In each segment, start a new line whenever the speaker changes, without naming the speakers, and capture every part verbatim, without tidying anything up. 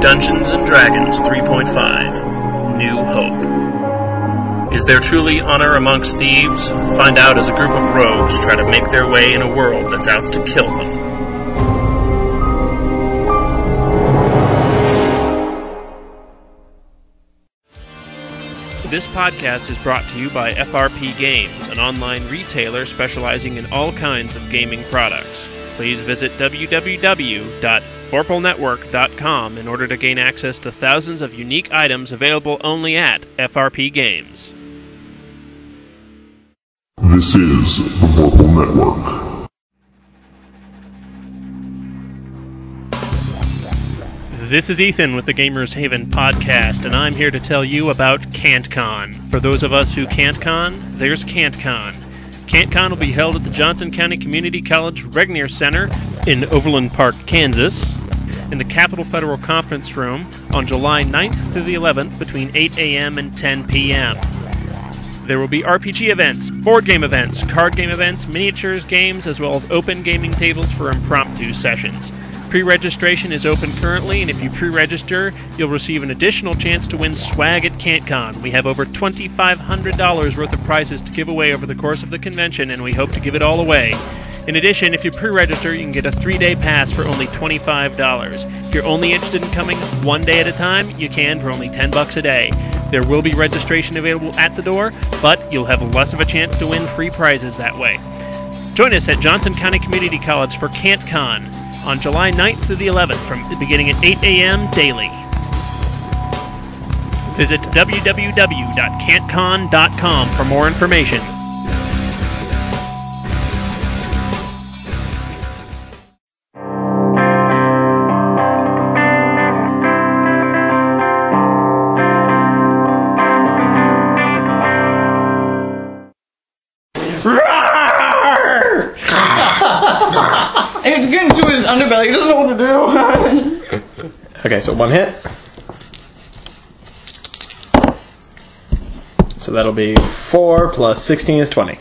Dungeons and Dragons three point five, New Hope. Is there truly honor amongst thieves? Find out as a group of rogues try to make their way in a world that's out to kill them. This podcast is brought to you by F R P Games, an online retailer specializing in all kinds of gaming products. Please visit w w w dot vorpal network dot com in order to gain access to thousands of unique items available only at F R P Games.
This is the Vorpal Network.
This is Ethan with the Gamers Haven podcast, and I'm here to tell you about CantCon. For those of us who can't con, there's CantCon. CantCon will be held at the Johnson County Community College Regnier Center in Overland Park, Kansas, in the Capitol Federal Conference Room on July ninth through the eleventh between eight a.m. and ten p.m. There will be R P G events, board game events, card game events, miniatures games, as well as open gaming tables for impromptu sessions. Pre-registration is open currently, and if you pre-register, you'll receive an additional chance to win swag at CantCon. We have over two thousand five hundred dollars worth of prizes to give away over the course of the convention, and we hope to give it all away. In addition, if you pre-register, you can get a three-day pass for only twenty-five dollars. If you're only interested in coming one day at a time, you can for only ten bucks a day. There will be registration available at the door, but you'll have less of a chance to win free prizes that way. Join us at Johnson County Community College for CantCon on July ninth through the eleventh, from beginning at eight a.m. daily. Visit w w w dot cantcon dot com for more information.
It's getting to his underbelly. He doesn't know what to do.
Okay, so one hit. So that'll be four plus sixteen is twenty.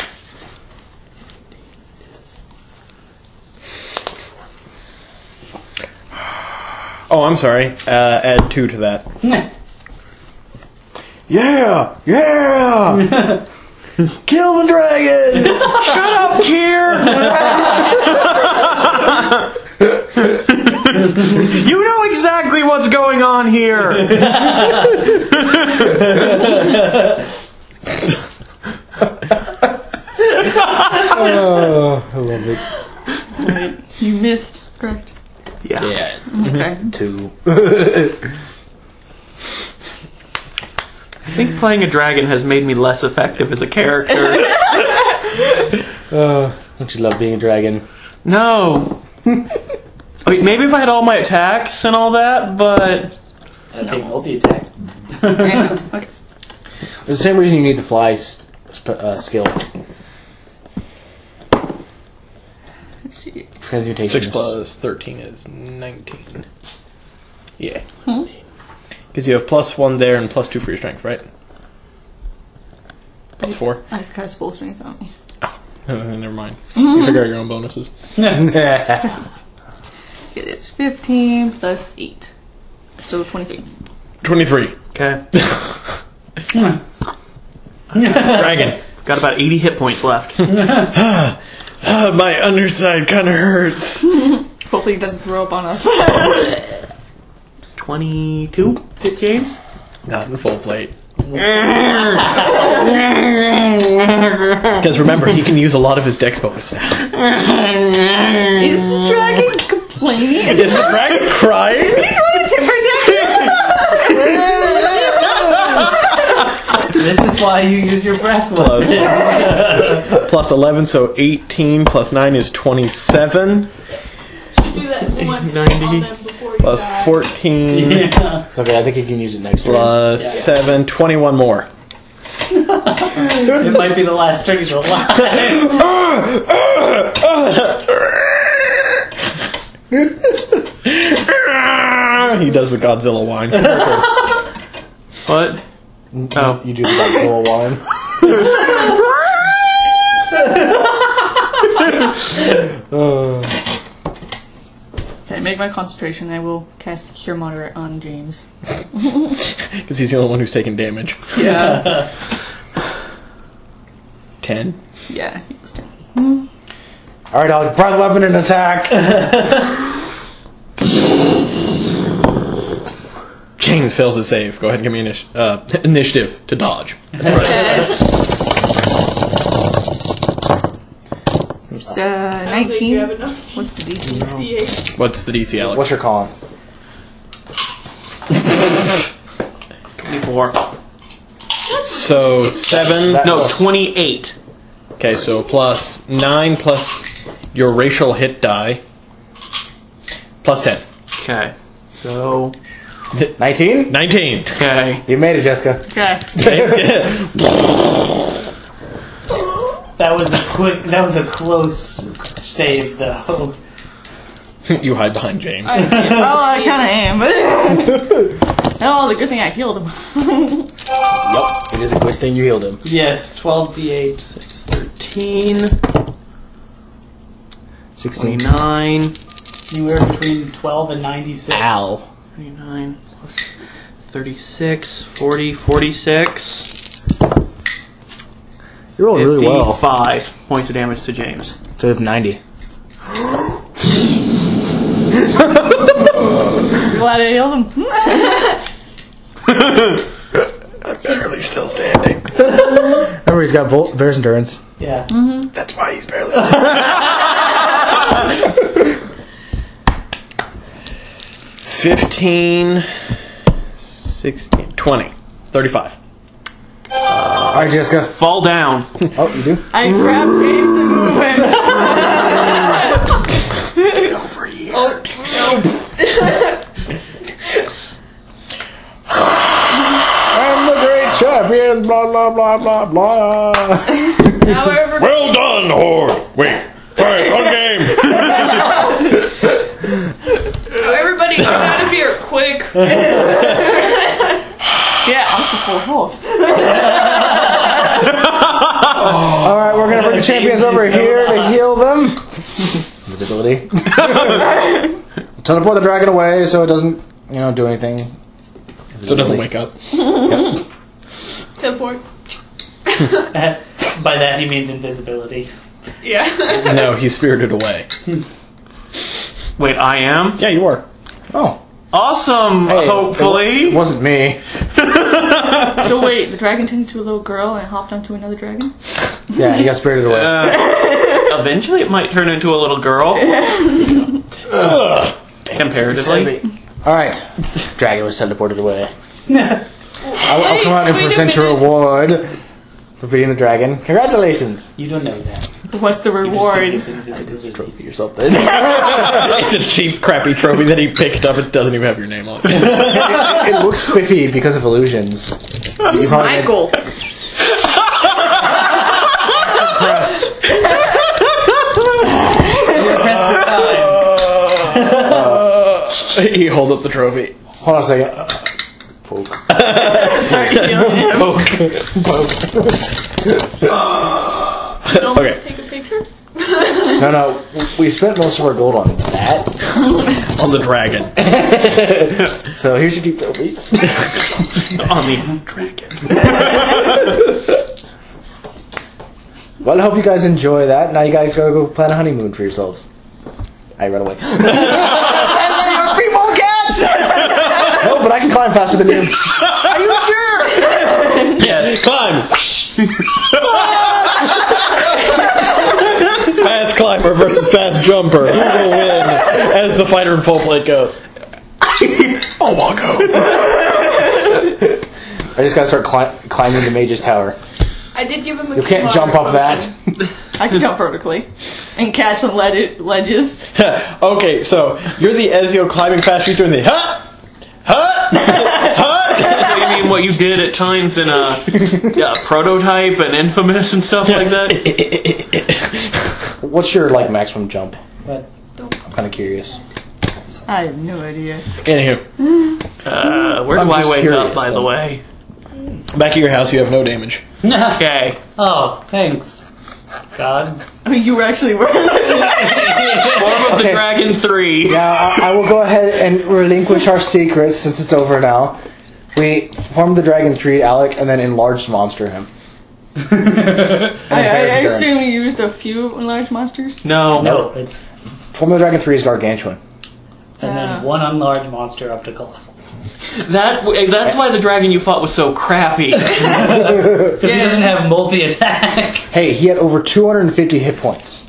Oh, I'm sorry. Uh, add two to that. Yeah! Yeah! Kill the dragon! Shut up, Kier! You know exactly what's going on here! Oh, I love it.
Alright, you missed, correct?
Yeah.
Yeah.
Okay.
Two.
I think playing a dragon has made me less effective as a character.
Uh, don't you love being a dragon?
No. I mean, maybe if I had all my attacks and all that, but...
I take multi-attack.
Okay.
It's the same reason you need the fly sp- uh, skill.
Let's see.
Transmutation.
Six plus thirteen is nineteen. Yeah.
Hmm?
Because you have plus one there and plus two for your strength, right? Plus four.
I have cast full strength on me.
Oh, never mind. You figure out your own bonuses.
It's fifteen plus eight. So twenty-three.
twenty-three.
Okay.
Dragon.
Got about eighty hit points left.
uh, my underside kind of hurts.
Hopefully he doesn't throw up on us.
twenty-two hit James?
Not in full plate. Because remember, he can use a lot of his dex bonus now.
Is the dragon complaining? Is,
Is the dragon crying?
is he doing a temper
This is why you use your breath
Plus, plus eleven, so eighteen plus nine is twenty-seven.
do that once
ninety.
on them before you
Plus
die.
fourteen.
It's okay, I think you can use it next turn.
Plus
Yeah.
seven, twenty-one more.
It might be the last turn he's alive.
He does the Godzilla whine.
What?
Oh. You do the Godzilla whine.
uh.
make my concentration. I will cast Cure Moderate on James.
Because he's the only one who's taking damage.
Yeah.
Ten.
Yeah, he was ten.
Alright, I'll breath weapon and attack.
James fails his save. Go ahead and give me initi- uh, initiative to dodge.
It's uh, nineteen.
You have enough
What's the D C?
D eight.
What's the D C, Alex?
What's your con?
twenty-four.
So seven.
That-
No, twenty-eight.
Okay, so plus nine plus your racial hit die. Plus ten.
Okay. So.
nineteen?
Nineteen.
Okay.
You made it, Jessica.
Okay.
That was a quick. That was a close save, though.
You hide behind James.
I, well, I kind of am, but oh, the good thing I healed him.
Yup. It is a good thing you healed him.
Yes, twelve d eight.
six, thirteen.
sixteen.
twenty-nine.
Anywhere between twelve and ninety-six.
Ow.
twenty-nine plus thirty-six, forty, forty-six.
You're rolling really well.
fifty-five points of damage to James.
So you have ninety.
Glad I healed him.
I'm barely still standing.
Remember, he's got Vol- Bear's Endurance.
Yeah.
That's why he's barely still Fifteen, sixteen, twenty, thirty-five.
Alright, Jessica.
Fall down.
Oh, you do?
I grabbed James and moved him.
Get over here.
Oh,
I'm the great champion, blah, blah, blah, blah, blah.
no. Now everybody.
Well done, Horde. Wait. Sorry, one game.
Now everybody get out of here, quick.
Yeah, I'm so full health.
Alright, we're gonna bring the champions over here to heal them. Visibility. Teleport the dragon away so it doesn't, you know, do anything.
So it doesn't wake up.
Teleport.
By that he means invisibility.
Yeah.
No, he's spirited away.
Wait, I am?
Yeah, you are.
Oh.
Awesome,
Hey,
hopefully.
It wasn't me.
So wait, the dragon turned into a little girl and hopped onto another dragon?
Yeah, he got spirited away.
Uh, eventually it might turn into a little girl. Comparatively.
Alright. Dragon was teleported away. I'll, I'll
Wait,
come out and
wait a
present your
minute.
reward for beating the dragon. Congratulations.
You don't know that.
What's the reward?
It's invisibility.
Trophy or something.
It's a cheap, crappy trophy that he picked up. It doesn't even have your name on it.
it, it looks spiffy because of illusions. You probably made-
Michael.
Impressed.
He holds up the trophy.
Hold on a second. Poke.
Start healing him.
Don't
Okay.
take a picture.
No, no. We spent most of our gold on that.
On the dragon.
So here's your deep trophy.
On the dragon.
Well, I hope you guys enjoy that. Now you guys gotta go plan a honeymoon for yourselves. I run away. No, but I can climb faster than you.
Are you sure?
Yes, climb. Fast climber versus fast jumper. Who will win? As the fighter in full plate goes. Oh, Wonko.
I just gotta start cli- climbing the mage's tower.
I did give him a
You can't
key
jump
locker
up that.
I can jump vertically and catch on led- ledges.
Okay, so you're the Ezio climbing fast. She's doing the huh, huh, huh.
So you mean what you did at times in a yeah, Prototype and Infamous and stuff like that?
What's your like maximum jump?
But
I'm kind of curious.
I have no idea.
Anywho,
Uh, where
I'm
do I
just
wake
curious,
up, by
so-
the way?
back at your house, you have no damage.
Okay.
oh, thanks. Gods.
I mean, you actually were.
Form of the
Okay.
Dragon three.
Yeah, I, I will go ahead and relinquish our secrets since it's over now. We formed the Dragon Tree, Alec, and then enlarged monster him.
I, I, I
Bear's
assume you used a few enlarged monsters.
No.
No, it's
Form of the Dragon Three is Gargantuan.
and
Yeah.
then one unlarged monster up to colossal.
That that's why the dragon you fought was so crappy.
He doesn't have multi attack.
Hey, he had over two hundred fifty hit points.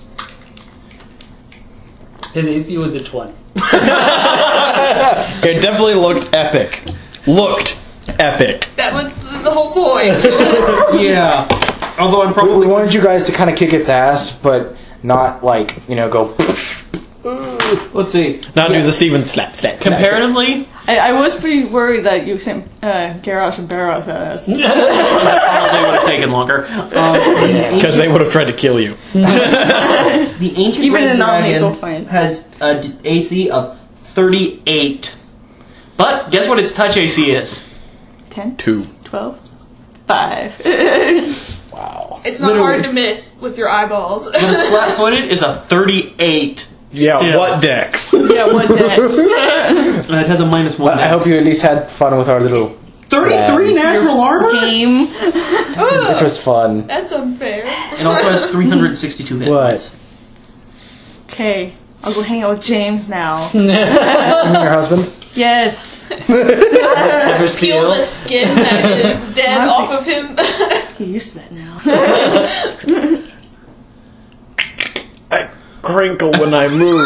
His A C was a twenty.
It definitely looked epic. Looked epic.
That was the whole point.
Yeah. Although I'm
We,
probably
we wanted you guys to kind of kick its ass, but not like, you know, go.
let's see. Not do the Steven slap slap.
Comparatively,
I, I was pretty worried that you sent uh, Garrosh and Barrows at us.
that probably would have taken longer. Um,
Because they would have tried to kill you.
The ancient
Even
red
in non-lethal
dragon
fight.
has a d- A C of
thirty-eight. But guess what its touch A C is?
ten?
Two.
twelve? five.
Wow.
It's not hard to miss with your eyeballs.
But its flat-footed is a thirty-eight.
Yeah,
Still.
what dex?
Yeah, what next?
And it has a minus one.
But I hope you at least had fun with our little.
thirty-three natural armor.
Game.
It was fun.
That's unfair.
It also has three hundred sixty-two hit
What?
points.
Okay, I'll go hang out with James now.
And your husband?
Yes.
Never
Peel the skin that is dead off of him.
Get used to that now.
Crinkle when I move.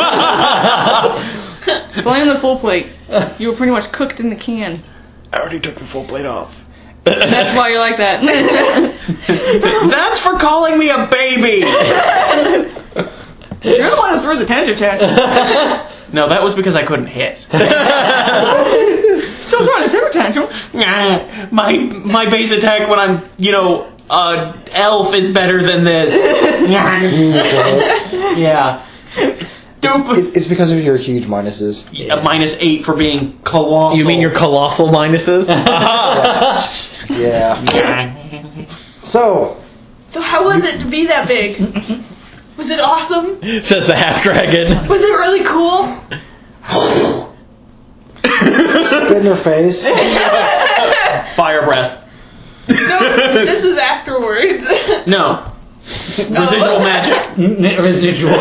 Blame the full plate. You were pretty much cooked in the can.
I already took the full plate off.
That's why you're like that.
That's for calling me a baby!
You're the one that threw the tantrum tantrum.
No, that was because I couldn't hit.
Still throwing the temper tantrum.
Nah, my my base attack when I'm, you know, uh, elf is better than this. Yeah. It's stupid.
It, it's because of your huge minuses.
Yeah, minus eight for being colossal.
You mean your colossal minuses?
Yeah. So,
So how was it to be that big? Was it awesome?
Says the half dragon.
Was it really cool?
spit in her face.
Fire breath.
No, this was afterwards.
No. Residual magic.
Residual.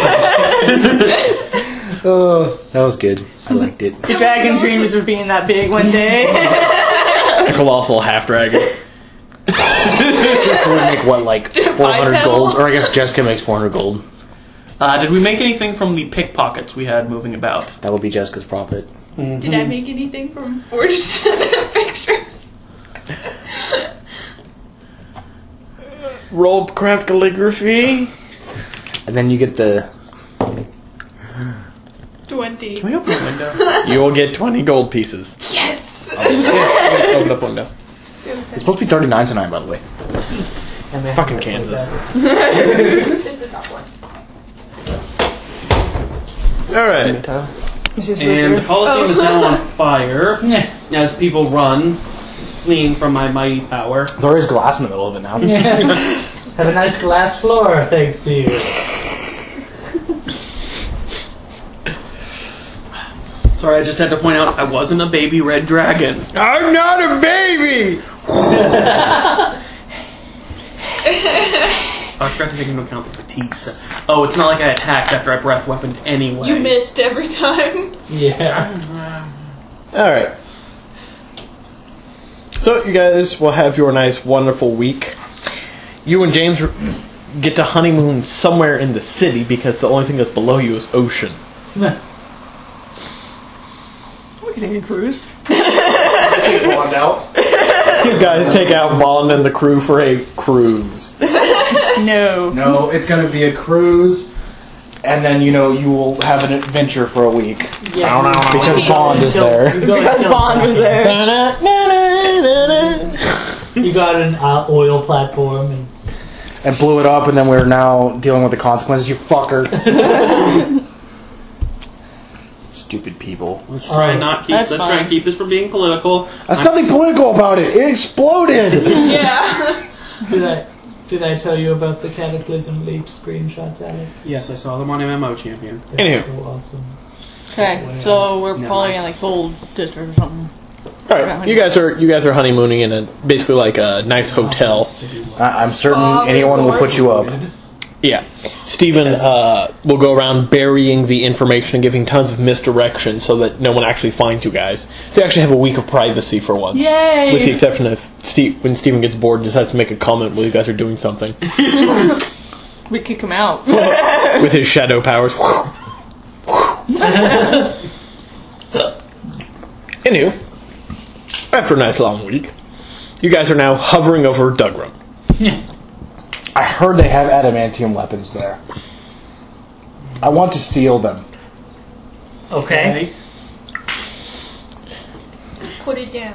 Oh, that was good. I liked it.
The dragon dreams of being that big one day.
A colossal half dragon.
So we make what, like four hundred gold? Or I guess Jessica makes four hundred gold.
Uh, did we make anything from the pickpockets we had moving about?
That will be Jessica's profit.
Did I make anything from forged pictures?
Roll craft calligraphy.
And then you get the.
Twenty.
Can we open a window?
You will get twenty gold pieces.
Yes!
Open up window.
It's supposed to be thirty-nine tonight, by the way.
Fucking Kansas.
It's a tough one.
Alright.
And the Colosseum is now on fire as people run, fleeing from my mighty power.
There is glass in the middle of it now.
Have a nice glass floor, thanks to you.
Sorry, I just had to point out I wasn't a baby red dragon.
I'm not a baby!
I forgot to take into account the petite. Oh, it's not like I attacked after I breath weaponed anyway.
You missed every time.
Yeah.
Alright. So, you guys will have your nice, wonderful week. You and James get to honeymoon somewhere in the city because the only thing that's below you is ocean.
We can take a cruise.
You guys take out Bond and the crew for a cruise.
No.
No, it's going to be a cruise, and then, you know, you will have an adventure for a week.
Yeah.
Because Bond is there.
Because Bond was there.
You got an uh, oil platform and
And blew it up, and then we're now dealing with the consequences, you fucker. Stupid people.
Let's try and not keep.
That's
let's
fine.
try and keep this from being political.
There's nothing political about it. It exploded.
Yeah.
do that. Did I tell you about the Cataclysm leaked screenshots, Alec?
Yes, I saw them on M M O Champion.
They're
Anywho.
so awesome.
Okay, so we're
Never
probably
mind.
in like gold district or something.
All right, you guys are you guys are honeymooning in a basically like a nice hotel.
I, I'm certain
Oh,
anyone will put you up.
Yeah, Stephen uh, will go around burying the information and giving tons of misdirection so that no one actually finds you guys. So you actually have a week of privacy for once.
Yay!
With the exception of Steve, when Stephen gets bored and decides to make a comment while you guys are doing something
We kick him out.
with his shadow powers. Anywho, after a nice long week, you guys are now hovering over Dougram.
I heard they have adamantium weapons there. I want to steal them.
Okay.
Put it down.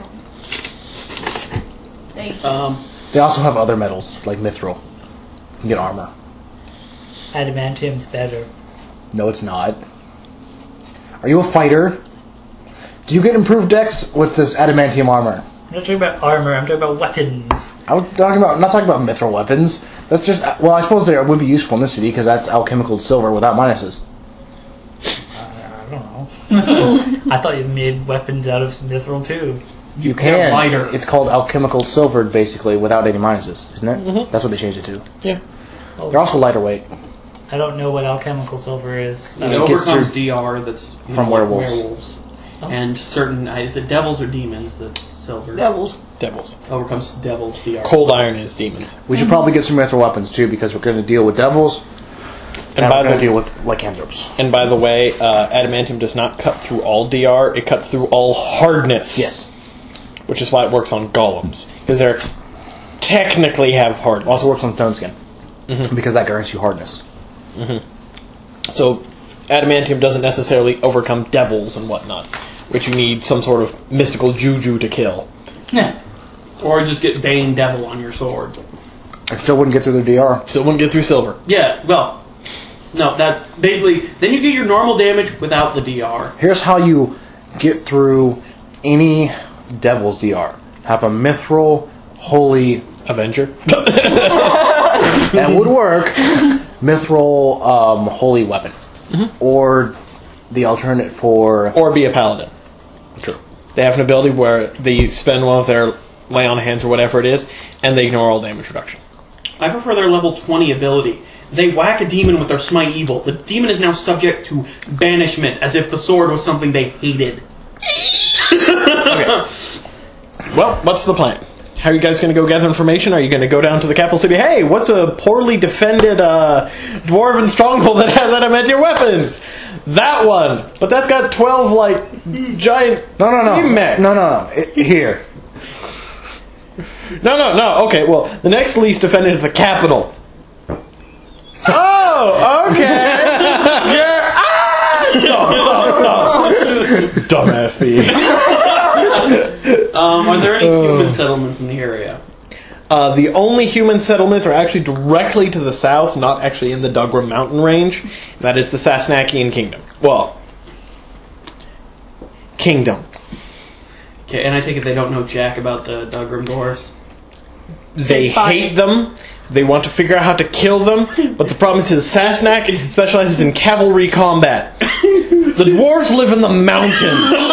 Thank you.
Um,
They also have other metals, like mithril. You can get armor.
Adamantium's better.
No, it's not. Are you a fighter? Do you get improved dex with this adamantium armor?
I'm not talking about armor, I'm talking about weapons.
I'm talking about. I'm not talking about mithril weapons. That's just. Well, I suppose they would be useful in this city because that's alchemical silver without minuses.
I don't know. I thought you made weapons out of mithril too.
You
They're
can.
lighter.
It's called alchemical silver, basically, without any minuses, isn't it?
Mhm.
That's what they changed it to.
Yeah.
They're also lighter weight.
I don't know what alchemical silver is.
it
it gets
overcomes
through-
D R that's you
from
know, like
werewolves.
werewolves.
Oh.
And certain, uh, is it devils or demons that's silver?
Devils.
Devils.
Overcomes devils D R.
Cold iron is demons.
We should probably get some mithril weapons too, because we're going to deal with devils, and,
And by
we're going
the
to deal with lycanthropes.
And by the way, uh, adamantium does not cut through all D R, it cuts through all hardness.
Yes.
Which is why it works on golems. Because they're technically have hardness.
Also works on stone skin, because that guarantees you hardness.
So adamantium doesn't necessarily overcome devils and whatnot, which you need some sort of mystical juju to kill.
Or just get Bane Devil on your sword.
I still wouldn't get through the D R.
Still wouldn't get through silver.
Yeah, well, no, that's basically, then you get your normal damage without the D R.
Here's how you get through any devil's D R. Have a mithril holy.
Avenger.
That would work. Mithril um, holy weapon, or the alternate for
Or be a paladin.
True.
They have an ability where they spend one of their lay on hands or whatever it is, and they ignore all damage reduction.
I prefer their level twenty ability. They whack a demon with their Smite Evil. The demon is now subject to banishment, as if the sword was something they hated.
Well, what's the plan? How are you guys going to go gather information? Are you going to go down to the capital city? Hey, what's a poorly defended uh, dwarven stronghold that has adamantium weapons? That one, but that's got twelve like giant.
no, no, no,
steam mechs.
no, no, no. It, here,
No, no, no. Okay, well, the next least defended is the capital. Oh, okay. Yeah. Ah! Stop, stop, stop. Dumbass thief.
Um, are there any human settlements in the area?
Uh, the only human settlements are actually directly to the south, not actually in the Dougram mountain range. That is the Sasnakian Kingdom. Well, Kingdom.
Okay, and I take it they don't know jack about the Dougram dwarves.
They hate them. They want to figure out how to kill them. But the problem is, Sasnak specializes in cavalry combat. The dwarves live in the mountains.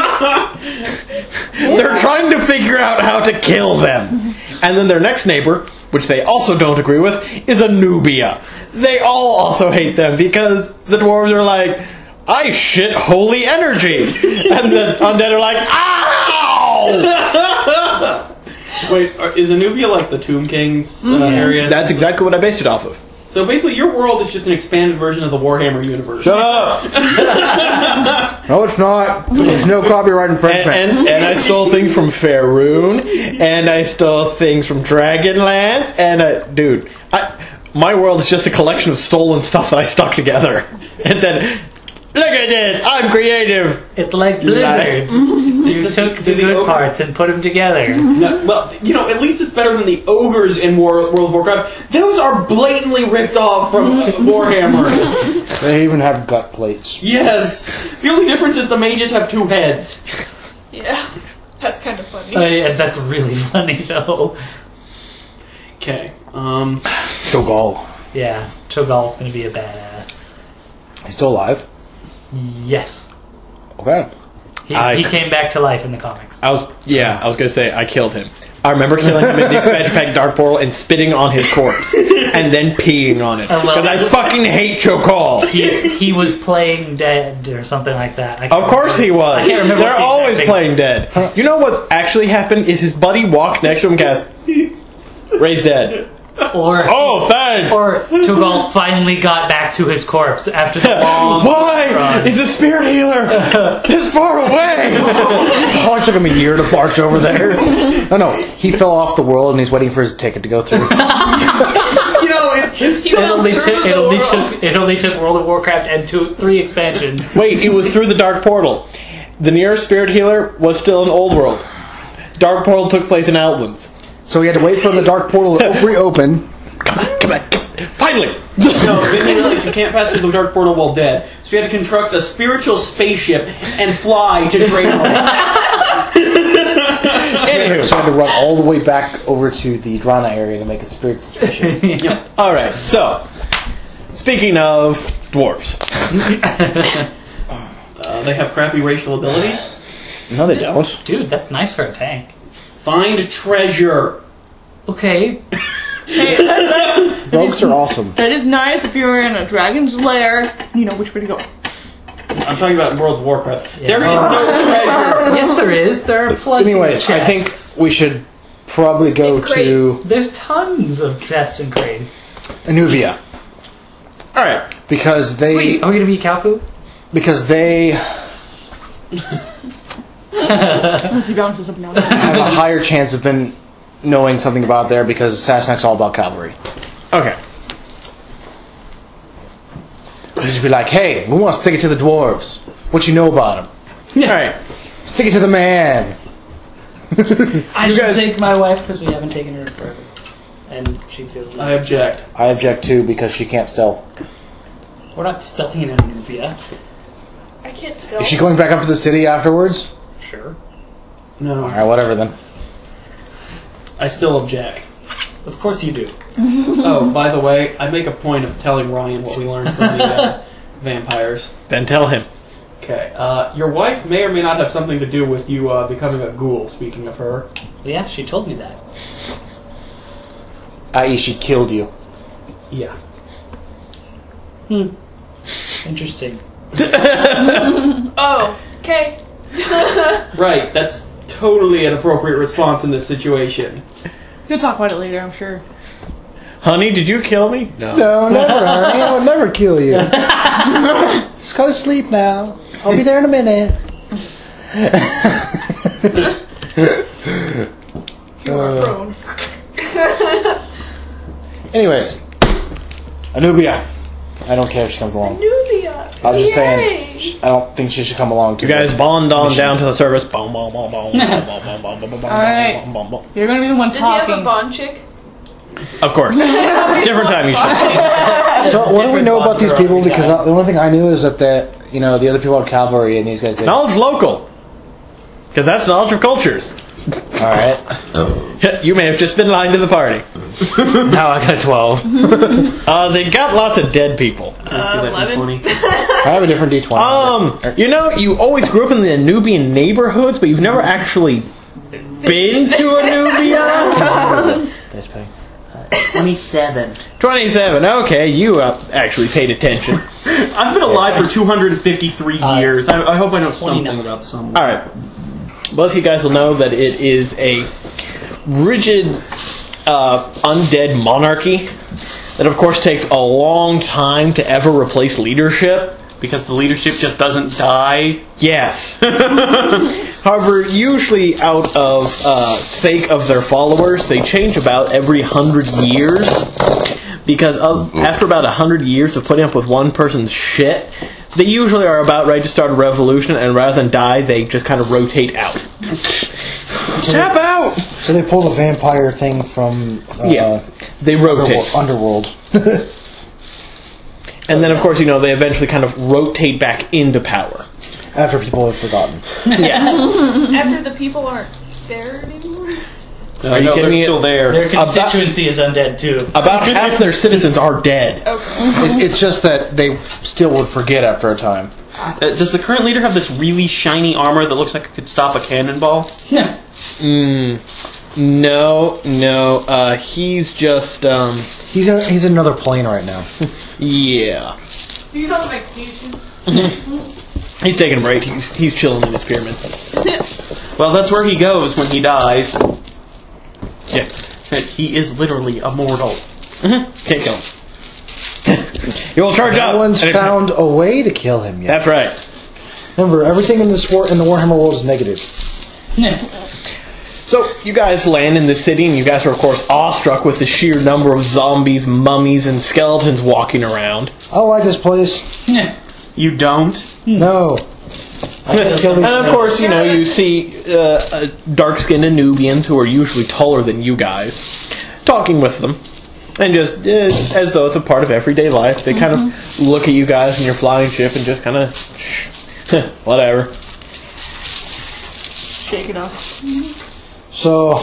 They're trying to figure out how to kill them. And then their next neighbor, which they also don't agree with, is Anubia. They all also hate them because the dwarves are like, I shit holy energy. And the undead are like, ow!
Wait, are, is Anubia like the Tomb King's uh, area?
That's exactly what I based it off of.
So basically, your world is just an expanded version of the Warhammer universe.
Shut up!
no, it's not. There's no copyright infringement.
And, and, and I stole things from Faerun, and I stole things from Dragonlance, and uh, dude, I, my world is just a collection of stolen stuff that I stuck together. And then, look at this, I'm creative!
It's like Blizzard. You took the good parts and put them together.
No, well, you know, at least it's better than the ogres in War, World of Warcraft. Those are blatantly ripped off from Warhammer.
They even have gut plates.
Yes. The only difference is the mages have two heads.
Yeah, that's kind of funny.
Oh, yeah, that's really funny though.
Okay. Um,
Cho'Gall.
Yeah, Cho'Gall's gonna be a badass.
He's still alive?
Yes.
Okay.
He's,
I-
he came back to life in the comics.
I was yeah, I was gonna say I killed him. I remember killing him in the expansion pack Dark Portal and spitting on his corpse and then peeing on it
Oh, well.
because I fucking hate Cho'Gall.
He's, he was playing dead or something like that. I can't
Of course
remember.
he was.
I can't remember.
They're
what the
always
exact
playing dead. You know what actually happened is his buddy walked next to him and cast Ray's dead.
thing. Or
Oh, thanks.
or Cho'Gall finally got back to his corpse after the long
Why
run.
is the spirit healer this far away?
Oh, it took him a year to march over there. No, no. He fell off the world and he's waiting for his ticket to go through.
you know, it, it's
It only
through
took
the
it only
world.
took it only took World of Warcraft and two three expansions.
Wait, it was through the Dark Portal. The nearest spirit healer was still in Old World. Dark Portal took place in Outlands.
So he had to wait for the dark portal to reopen.
Come on, come on, come on. Finally!
no. They realized you can't pass through the dark portal while dead, so you had to construct a spiritual spaceship and fly to Draenor.
Anywho.
So he had to run all the way back over to the Drana area to make a spiritual spaceship.
Alright, so, speaking of dwarves.
uh, they have crappy racial abilities.
No, they don't.
Dude, that's nice for a tank.
Find treasure.
Okay.
Hey, that, that,
Rogues are awesome.
that is nice if you're in a dragon's lair. You know which way to go.
I'm talking about World of Warcraft.
Yeah.
There is no treasure.
Yes, there is. There are plenty
Anyways,
of
I think
chests.
we should probably go
In crates.
to
There's tons of chests and crates.
Anuvia.
Alright.
Because they
Wait, are we gonna be cow food?
because they
Unless he bounces up and down.
have a higher chance of been knowing something about there because Sassenach's all about cavalry.
Okay.
We'll just be like, hey, we want to stick it to the dwarves. What you know about them?
Alright.
Stick it to the man.
I
You
should
guys-
take my wife because we haven't taken her forever, and she feels
I
like
object.
I object too because she can't stealth.
we're not stuffing in Anubia.
I can't tell.
Is she going back up to the city afterwards?
Sure.
No,
Alright, whatever then.
I still object.
Of course you do.
Oh, by the way, I make a point of telling Ryan what we learned from the uh, vampires.
Then tell him.
Okay, uh, your wife may or may not have something to do with you uh, becoming a ghoul, speaking of her.
Well, yeah, she told me that.
that is, she killed you.
Yeah.
Interesting.
Oh, okay.
Right, that's totally an appropriate response in this situation.
We'll talk about it later, I'm sure.
Honey, did you kill me? No.
No, never, honey. I would never kill you. Just go to sleep now. I'll be there in a minute.
You are prone.
Anyways, Anubia. I don't care if she comes along.
Nubia.
I was just
Yay.
saying, sh- I don't think she should come along too.
You guys bond on down to the service. Boom, boom, boom, boom, boom, boom, boom, boom, boom, boom,
Alright.
boom, boom, boom.
You're gonna be the one
Does he have
talking.
a bond chick?
Of course. Different time you should.
So what do we
Different
know about these
bond
people?
for
Because
every
the only thing I knew is that the you know the other people had cavalry and these guys did.
Knowledge local. Because that's knowledge of cultures.
All right.
You may have just been lying to the party.
Now I got a twelve.
Uh, they got lots of dead people.
Can I see that
eleven.
twenty?
I have a different D twenty.
Um, you know, you always grew up in the Nubian neighborhoods, but you've never actually been to Anubia?
Dice pay.
Twenty-seven.
twenty-seven. Okay, you uh, actually paid attention.
I've been alive for two hundred fifty-three
Uh,
years. I, I hope I know something
twenty-nine.
about some.
All right. Both of you guys will know that it is a rigid, uh, undead monarchy that, of course, takes a long time to ever replace leadership.
Because the leadership just doesn't die.
Yes. However, usually out of uh, sake of their followers, they change about every hundred years. Because of, after about a hundred years of putting up with one person's shit, they usually are about ready to start a revolution, and rather than die, they just kind of rotate out. Tap out!
So they pull the vampire thing from uh,
Yeah, they rotate.
Underworld.
And then, of course, you know, they eventually kind of rotate back into power.
After people have forgotten.
Yes.
After the people aren't there anymore?
Are you
no,
kidding
they're
me?
still there.
Their constituency is undead too.
About half their citizens are dead.
It, it's just that they still would forget after a time.
Uh, does the current leader have this really shiny armor that looks like it could stop a cannonball?
Yeah.
Mm, no, no. Uh, he's just, um...
He's a, he's another plane right now.
Yeah.
He's on vacation.
He's taking a break. He's, he's chilling in his pyramid.
Well, that's where he goes when he dies.
Yeah.
He is literally immortal.
Mm-hmm. Can't kill him. He will charge
No
up.
one's
and it-
found a way to kill him yet.
That's right.
Remember, everything in this war in the Warhammer world is negative.
Yeah.
So, you guys land in the city, and you guys are, of course, awestruck with the sheer number of zombies, mummies, and skeletons walking around.
I don't like this place.
Yeah.
You don't?
No. I can't kill
And,
these
of
things.
course, you know, you see uh, uh, dark-skinned Nubians, who are usually taller than you guys, talking with them. And just, uh, as though it's a part of everyday life, they kind of look at you guys in your flying ship and just kind of, whatever.
Shake it off.
So,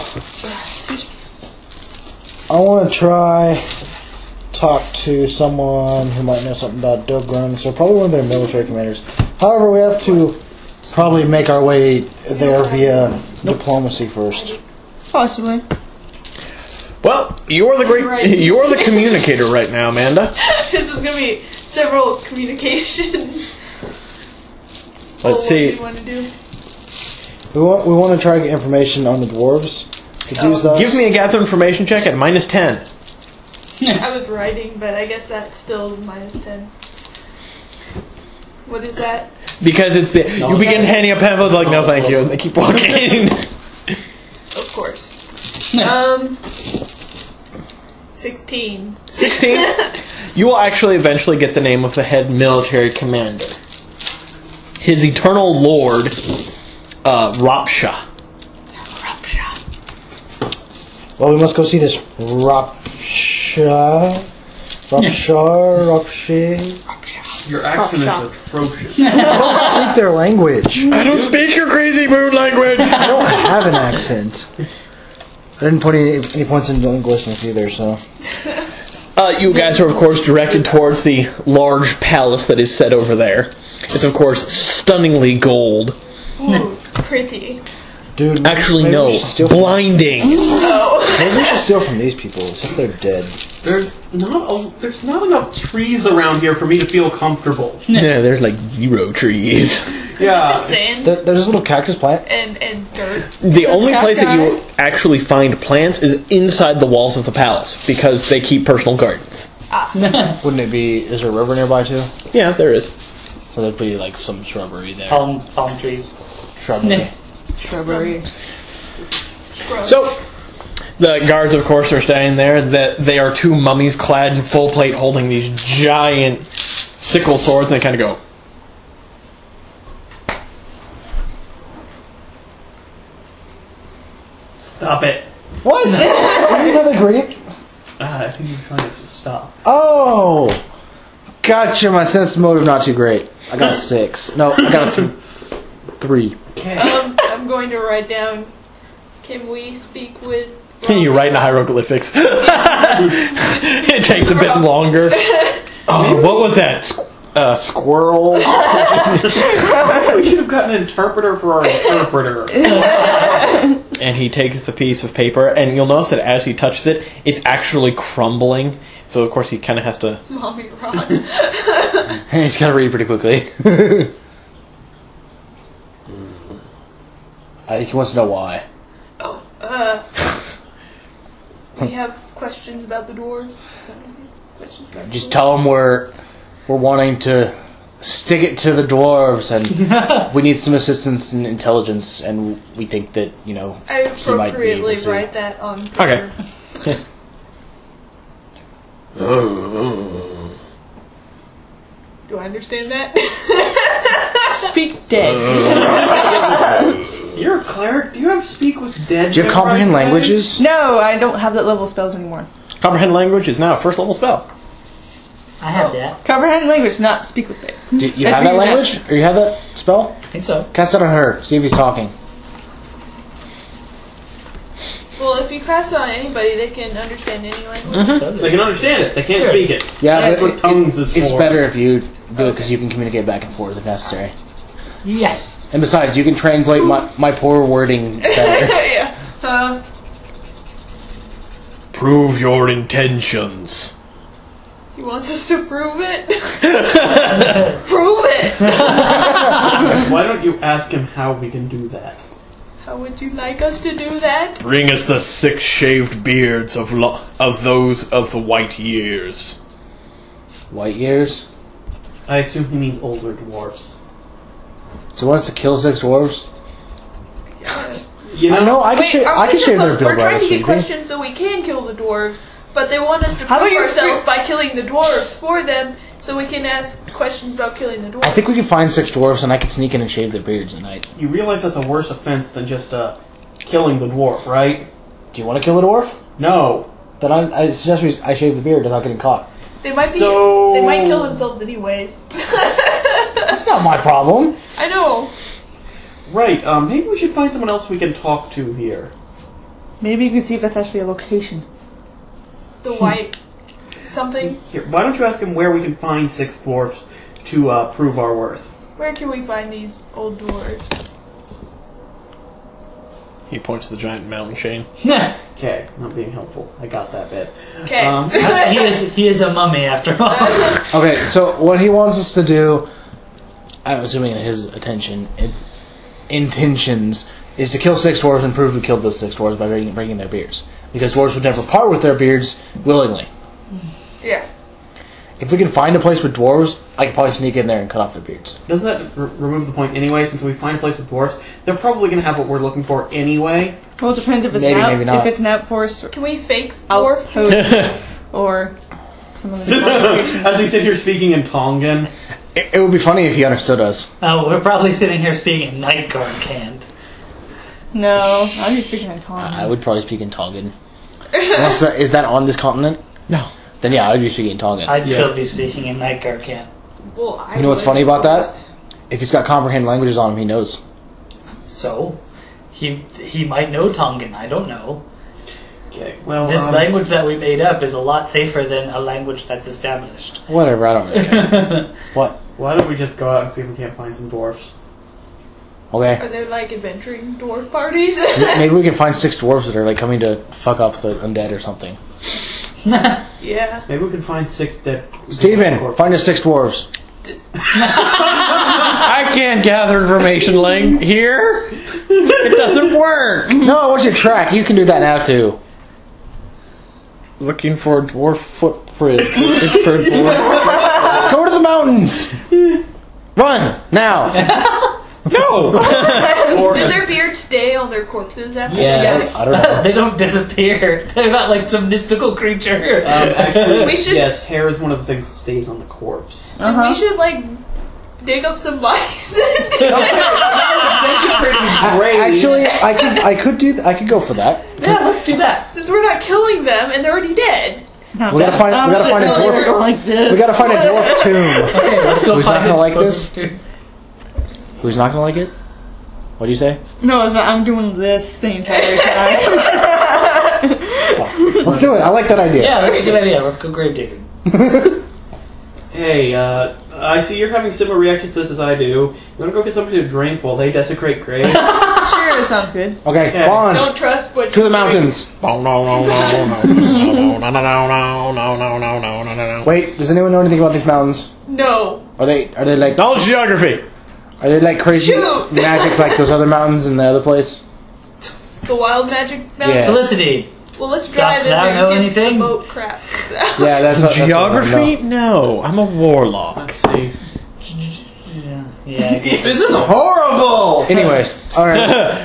I want to try talk to someone who might know something about Dogran, so probably one of their military commanders. However, we have to probably make our way there via diplomacy first.
Possibly.
Well, you're the great,
Right.
you're the communicator right now, Amanda.
This is gonna be several communications.
Let's
What do
see.
you want to do?
We want we want to try to get information on the dwarves. Could
Oh.
use us.
Give me a gather information check at minus ten.
I was writing, but I guess that still is minus ten. What is that?
Because it's the, you begin handing up pamphlets like, no thank you, and they keep walking.
Of course. Um, sixteen.
sixteen. You will actually eventually get the name of the head military commander. His eternal lord, uh, Rapsha.
Well, we must go see this Rapsha. Rapshar, Rapshi.
Your accent is atrocious.
I don't speak their language.
I don't speak your crazy moon language.
I don't have an accent. I didn't put any, any points into linguistics either, so.
Uh, you guys are, of course, directed towards the large palace that is set over there. It's, of course, stunningly gold.
Ooh, pretty.
Dude,
Actually,
maybe we
no.
should steal from-
Blinding.
Oh.
Maybe we should steal from these people, except they're dead.
There's not a, there's not enough trees around here for me to feel comfortable.
Yeah, there's like zero trees.
Yeah.
Just sand
There, there's a little cactus plant.
and, and dirt.
The only place that you will actually find plants is inside the walls of the palace, because they keep personal gardens.
Wouldn't it be? Is there a river nearby too?
Yeah, there is.
So there'd be like some shrubbery there.
Palm, palm trees.
Shrubbery.
Shrubbery.
So, the guards, of course, are standing there. That they are two mummies clad in full plate holding these giant sickle swords, and they kind of go,
Stop it.
What? Isn't that great?
Uh, I think you're trying to stop.
Oh! Gotcha, my sense motive not too great. I got a six. No, I got a th- three.
Um, I'm going to write down. Can we speak with?
you write in hieroglyphics. It takes a bit longer. Oh, what was that? Squ- Uh, squirrel?
We should have gotten an interpreter for our interpreter.
And he takes the piece of paper, and you'll notice that as he touches it, it's actually crumbling. So, of course, he kind of has to...
Mommy rock.
He's gotta read pretty quickly. I think he wants to know why.
Oh, uh, we have questions about the dwarves. Is that what you- questions about the
Just
dwarves?
tell him we're we're wanting to stick it to the dwarves, and we need some assistance and intelligence, and we think that you know
I
he might be able
appropriately
to.
write that on paper.
Okay.
Do I understand that?
Speak dead.
You're a cleric. Do you have speak with dead?
Do you comprehend
memorized
languages?
No, I don't have that level of spells anymore.
Comprehend language is now a first level spell.
I have that.
Comprehend language, not speak with it.
Do you
That's
have
what
that
he was
language? Or you have that spell?
I think so.
Cast it on her. See if he's talking.
Well, if if you cast it on anybody, they can understand any language.
Mm-hmm. They can understand it. They can't speak it.
Yeah,
That's
but
what tongues is
it's
for.
better if you do it because you can communicate back and forth if necessary.
Yes.
And besides, you can translate my, my poor wording better.
Yeah. Uh,
Prove your intentions.
he wants us to prove it. Prove it.
Why don't you ask him how we can do that?
How would you like us to do that?
Bring us the six shaved beards of lo- of those of the white years.
White years?
I assume he means older dwarfs.
So he wants to kill six dwarves?
You know,
I know, I can,
Wait,
shave,
are
I
we
can shave their
supposed- We're
build
trying to
sweetie.
get questions so we can kill the dwarves, but they want us to
How
prove
about you
ourselves
fre-
by killing the dwarves for them, so we can ask questions about killing the dwarves.
I think we can find six dwarves and I can sneak in and shave their beards at night.
you realize that's a worse offense than just uh, killing the dwarf, right?
Do you want to kill a dwarf?
No.
Then I, I suggest we, I shave the beard without getting caught.
They might be.
So-
They might kill themselves anyways.
That's not my problem.
I know.
Right, um, maybe we should find someone else we can talk to here.
Maybe you can see if that's actually a location.
The white something.
Here, why don't you ask him where we can find six dwarfs to uh, prove our worth?
Where can we find these old dwarves?
He points to the giant mountain chain.
Okay, not being helpful. I got that bit.
Okay.
Um,
he is he is a mummy after all.
Okay, so what he wants us to do, I'm assuming in his attention, in, intentions, is to kill six dwarves and prove we killed those six dwarves by bringing, bringing their beards. Because dwarves would never part with their beards willingly.
Yeah.
If we can find a place with dwarves, I could probably sneak in there and cut off their beards.
Doesn't that r- remove the point anyway? Since we find a place with dwarfs, they're probably going to have what we're looking for anyway.
Well, it depends if it's
Maybe,
an out,
maybe not.
if it's an outpost
Can we fake dwarf?
outpost or some of the location.
As we sit here speaking in Tongan.
It, it would be funny if he understood us.
Oh, we're probably sitting here speaking night guard canned.
No, I'd be speaking in Tongan.
I would probably speak in Tongan. Unless that, is that on this continent?
No.
Then yeah, I would be speaking in Tongan.
I'd still be speaking in night guard canned.
Well, I
You know what's
would,
funny about
of
that?
course.
If he's got comprehend languages on him, he knows.
So, he he might know Tongan. I don't know.
Okay, well,
This
um,
language that we made up is a lot safer than a language that's established.
Whatever, I don't really care. What?
why don't we just go out and see if we can't find some dwarfs?
Okay.
Are there like adventuring dwarf parties?
Maybe we can find six dwarves that are like coming to fuck up the undead or something.
Yeah.
Maybe we can find six dead.
Steven,
corpses.
find us six dwarves.
I can't gather information Lang here. It doesn't work.
No, I want you to track. You can do that now too.
Looking for a dwarf footprints. Looking for a dwarf.
Go to the mountains. Run now.
No.
Or
Do their beards stay on their corpses after
Yes.
I don't know.
They don't disappear. They're not like some mystical creature.
um, actually,
We should-
yes, hair is one of the things that stays on the corpse.
And we should like dig up some mice.
I- Actually, I could, I could do, th- I could go for that.
Yeah, let's do that.
Since we're not killing them and they're already dead.
We gotta find, we gotta find a dwarf.
Go like this.
We gotta find a dwarf tomb.
Okay, let's go
Who's
find
not gonna
a
like
dwarf
this?
too.
Who's not gonna like it? What do you say?
No, it's not. I'm doing this the entire time.
Let's do it. I like that idea.
Yeah, that's a good idea. Let's go grave digging.
Hey, uh, I see you're having similar reactions to this as I do. You want to go get something to drink while they desecrate graves?
Sure, sounds good.
Okay,
Okay.
come on.
Don't trust what
To
you
the mountains.
Oh no no no no no no no no no no no no no no.
Wait, does anyone know anything about these mountains?
No.
Are they, are they like,
Knowledge geography.
are they like crazy
Shoot.
magic like those other mountains in the other place?
The wild magic mountain?
Yeah.
Felicity.
Well, let's drive
Dost
in
thou
there
know
and see if
anything?
the boat cracks.
Yeah, that's what, that's what I
Geography?
know.
No, I'm a warlock.
Let's see.
Yeah, yeah. I guess.
This is horrible!
Anyways, alright.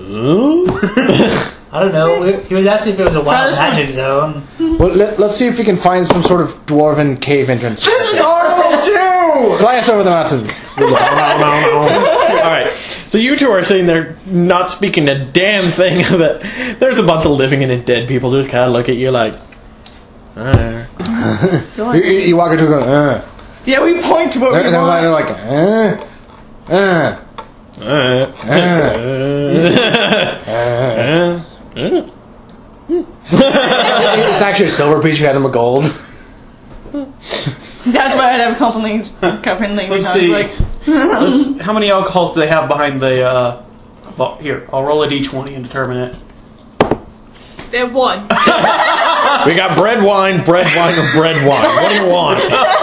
I don't know. He was asking if it was a wild
this one.
magic zone.
Well, let, let's see if we can find some sort of dwarven cave entrance.
This is horrible too.
Fly us over the mountains.
No, no, no, no. All right. So you two are sitting there, not speaking a damn thing of it. There's a bunch of living and dead people just kind of look at you like. Uh.
You, you, you walk into a go, uh.
Yeah, we point to what
They're,
we
they're like,
want.
they're like, uh. Uh.
Uh.
Uh.
Uh. Uh.
It's actually a silver piece. You had them a gold.
That's why I'd have company company.
Let's
I was
see.
like,
Let's, how many alcohols do they have behind the? Uh, well, here, I'll roll a d twenty and determine it.
They have one.
We got bread wine, bread wine, or bread wine. What do you want?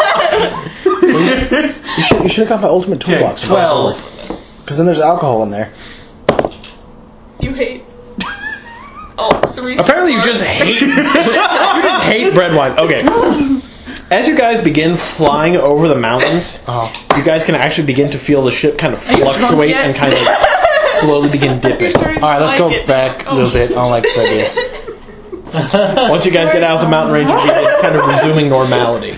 You should, you should have got my ultimate toolbox.
twelve.
Because then there's alcohol in there.
You hate. Oh, three.
Apparently, you just hate. You just hate bread wine. Okay. As you guys begin flying over the mountains,
Uh-huh.
you guys can actually begin to feel the ship kind of
you drunk
fluctuate
yet?
and kind of slowly begin dipping.
Alright, let's go back a little bit. I don't like this idea.
Once you guys get out of the mountain range, you begin kind of resuming normality.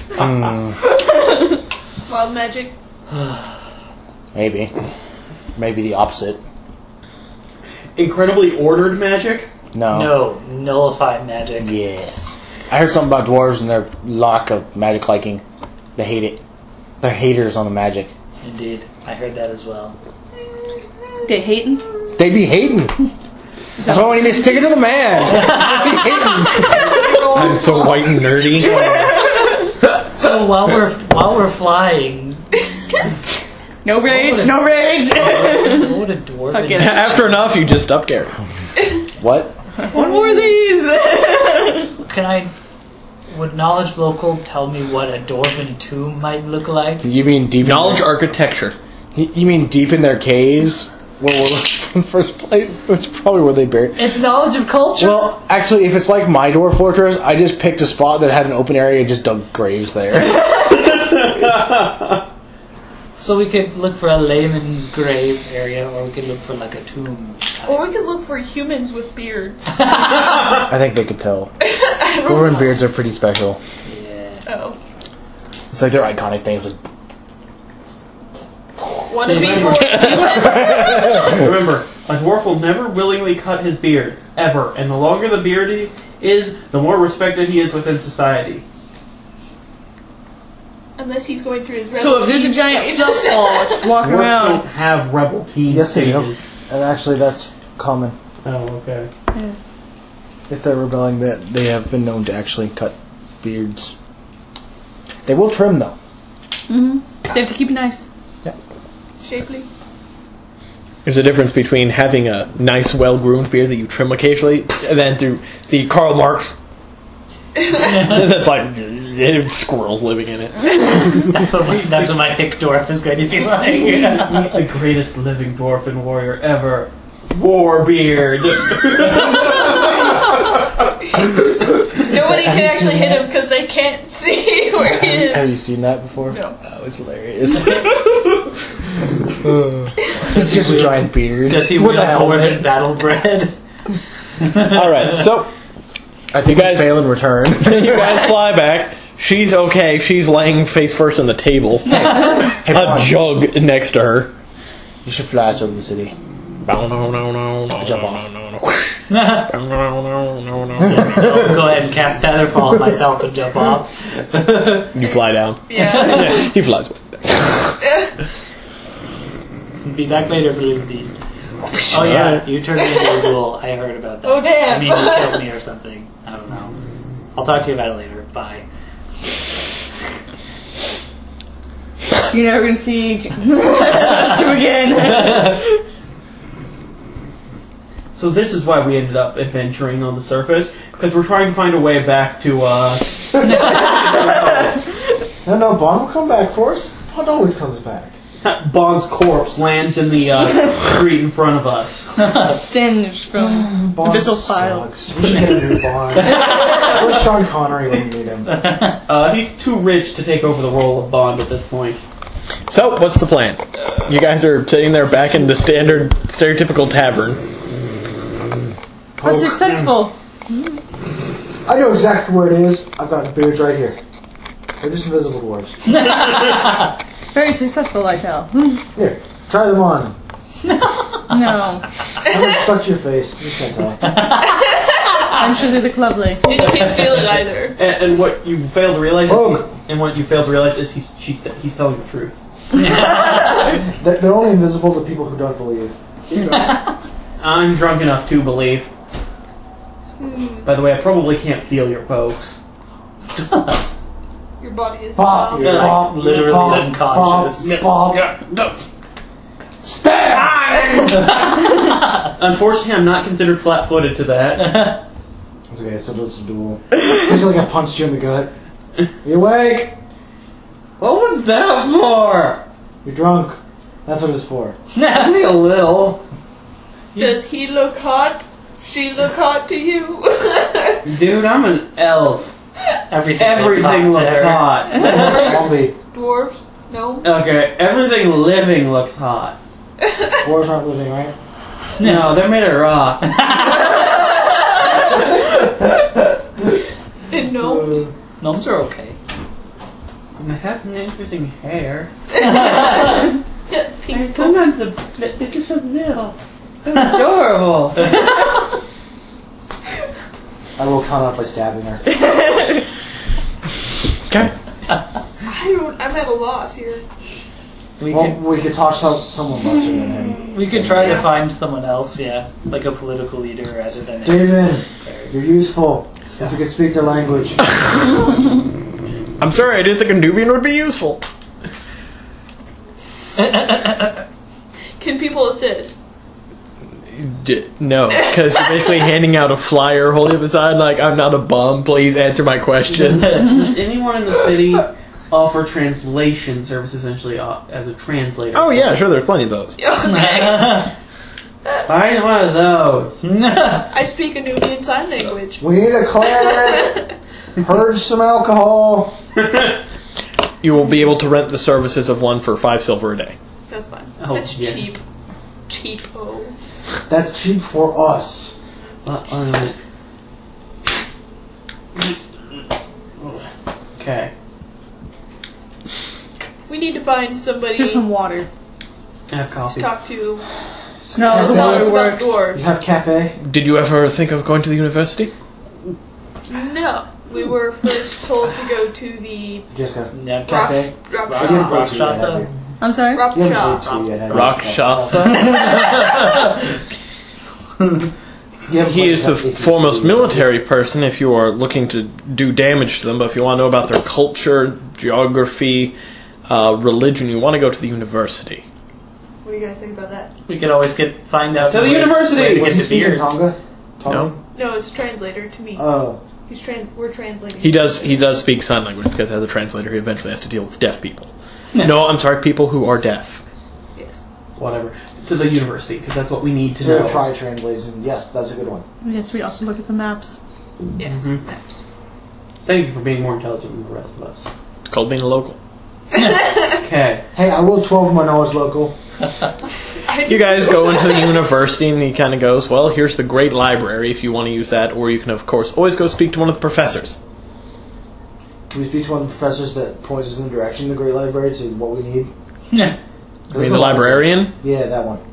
Wild magic.
Maybe. Maybe the opposite.
Incredibly ordered magic.
No.
No, nullify magic.
Yes. I heard something about dwarves and their lack of magic liking. They hate it. They're haters on the magic.
Indeed, I heard that as well.
they hating.
They be hating. That's why when you stick it to the man. They be hating.
I'm so white and nerdy.
So while we're while we're flying,
No rage, no rage.
what would a dwarven?
Okay.
After enough, you just up Gary.
What?
One more of these.
Can I? Would knowledge local tell me what a dwarven tomb might look like?
You mean deep
Knowledge
in
architecture.
their, You mean deep in their caves? Where we're looking in the first place? It's probably where they buried.
It's knowledge of culture.
Well, actually, if it's like my dwarf fortress, I just picked a spot that had an open area and just dug graves there.
So we could look for a layman's grave area, or we could look for like a tomb.
Or we could look for humans with beards.
I think they could tell. Dwarven beards are pretty special.
Yeah.
Oh.
It's like they're iconic things. Like,
Want to be more
Remember, a dwarf will never willingly cut his beard, ever. And the longer the beard he is, the more respected he is within society.
Unless he's going through his
So if there's a
rebel
giant
teen
fluff
stage.
ball just walking
Dwarfs
around,
don't have rebel teen
yes, they do.
stages.
And actually, that's common.
Oh, okay.
If they're rebelling, that they have been known to actually cut beards. They will trim though.
they have to keep it nice.
Shapely.
There's a difference between having a nice, well-groomed beard that you trim occasionally, and then through the Karl Marx. That's like squirrels living in it.
That's what my, that's what my hick dwarf is going to be like.
Meet the greatest living dwarven warrior ever, Warbeard.
Nobody can actually hit him because they can't see where he is.
Have you seen that before?
No.
Oh, it's hilarious. It's just a giant beard.
Does he
With
wield
a helmet.
dwarven battle bread?
Alright, so
I think
You guys-
I fail in return.
you guys fly back. She's okay. She's laying face first on the table.
Hey,
A
Vaughn,
jug next to her.
you should fly us over the city.
No, no, no, no, no,
Jump
no,
off.
no, no, no, no, no, no, no.
I'll go ahead and cast Featherfall on myself and jump off.
You fly down.
Yeah.
Yeah, he flies.
Be back later, Felicity. Oh yeah, you turned into a ghoul. I heard about that.
Oh, damn.
I mean, you killed me or something. I don't know. I'll talk to you about it later. Bye.
You're never gonna see two again.
So this is why we ended up adventuring on the surface, because we're trying to find a way back to, uh...
No, no, Bond will come back for us. Bond always comes back.
Bond's corpse lands in the uh, street in front of us.
Singed from
Bond
Abyssal File.
sucks. We should get a new Bond. Where's Sean Connery when we need him?
Uh, he's too rich to take over the role of Bond at this point.
So, what's the plan? You guys are sitting there back in the standard, stereotypical tavern.
That's successful.
I know exactly where it is. I've got the beards right here. They're just invisible dwarves.
Very successful, I tell.
Here, try them on.
No.
I'm stuck to your face. You just can't tell.
I'm sure they're the lovely.
You can't feel it either.
And, and what you fail to realize, is
Rogue.
he's, and what you fail to realize is he's she's he's telling the truth.
They're they're only invisible to people who don't believe.
I'm drunk enough to believe. By the way, I probably can't feel your pokes.
Your body is
Pop,
wild.
pop,
Literally
pop,
unconscious.
Pop, pop. Stab!
Unfortunately, I'm not considered flat-footed to that.
It's okay, it's still a duel. Feels like I punched you in the gut. You awake?
What was that for?
You're drunk. That's what it's for.
Only a little.
Does he look hot? She look hot to you?
Dude, I'm an elf.
Everything,
Everything
looks
looks
hot. to her.
hot.
Zombie.
Dwarves? No.
Okay, everything living looks hot.
Dwarves aren't living, right?
No, they're made of rock.
And gnomes?
Gnomes are okay.
And they have interesting hair.
Pink
Sometimes
puffs.
the, they're just so little. They're adorable.
I will count up by stabbing her.
Okay.
I don't. I'm at a loss here.
We
Well,
could
we could talk to someone lesser than him.
we could try
Yeah.
to find someone else, yeah, like a political leader rather than.
David, you're useful. If you could speak their language.
I'm sorry, I didn't think a Nubian would be useful.
Can people assist?
D- no, because you're basically handing out a flyer, holding up a sign like, I'm not a bum, please answer my question.
Does anyone in the city offer translation service essentially uh, as a translator?
Oh yeah, sure, there's plenty of those.
Okay.
Find one of those.
I speak a Nubian sign language.
We need a cleric. Purge some alcohol.
You will be able to rent the services of one for five silver a day.
That's fine.
Oh,
That's
yeah.
cheap. Cheapo.
That's cheap for us.
Uh, uh, okay.
We need to find somebody
Here's some water.
I have
to
coffee.
talk to.
No, the
Tell us
water
about
works.
the dwarves.
You have cafe?
Did you ever think of going to the university?
No. We were first told to go to the
Jessica.
Yeah,
rock,
Cafe?
rock
Rock-
You didn't
shop.
go to yet, have
Rakshasa?
you?
I'm sorry?
Rock
You haven't
shop.
been to yet, have you?
Rakshasa.
You haven't
He
played
is the
A C C
foremost
yet.
military person if you are looking to do damage to them, but if you want to know about their culture, geography, uh, religion, you want to go to the university.
What do you guys think about that?
we could always get find out
To the
where-
university!
where to
Was
get
he
the
speaking
beards.
Tonga? Tonga?
No?
No, it's a translator to me.
Oh.
He's tran- We're translating.
He does he does speak sign language because as a translator he eventually has to deal with deaf people. No, I'm sorry, people who are deaf.
Yes.
Whatever. To the university, because that's what we need to
So
know.
try translation. Yes, that's a good one.
Yes, we also look at the maps.
Yes.
Mhm.
Maps.
Thank you for being more intelligent than the rest of us.
It's called being a local.
Okay.
Hey, I will twelve my knowledge local.
I
You guys
do.
go into the university and he kind of goes, well, here's the great library if you want to use that, or you can, of course, always go speak to one of the professors.
Can we speak to one of the professors that points us in the direction of the Great Library to what we need?
Yeah.
I mean, the librarian?
Yeah, that one.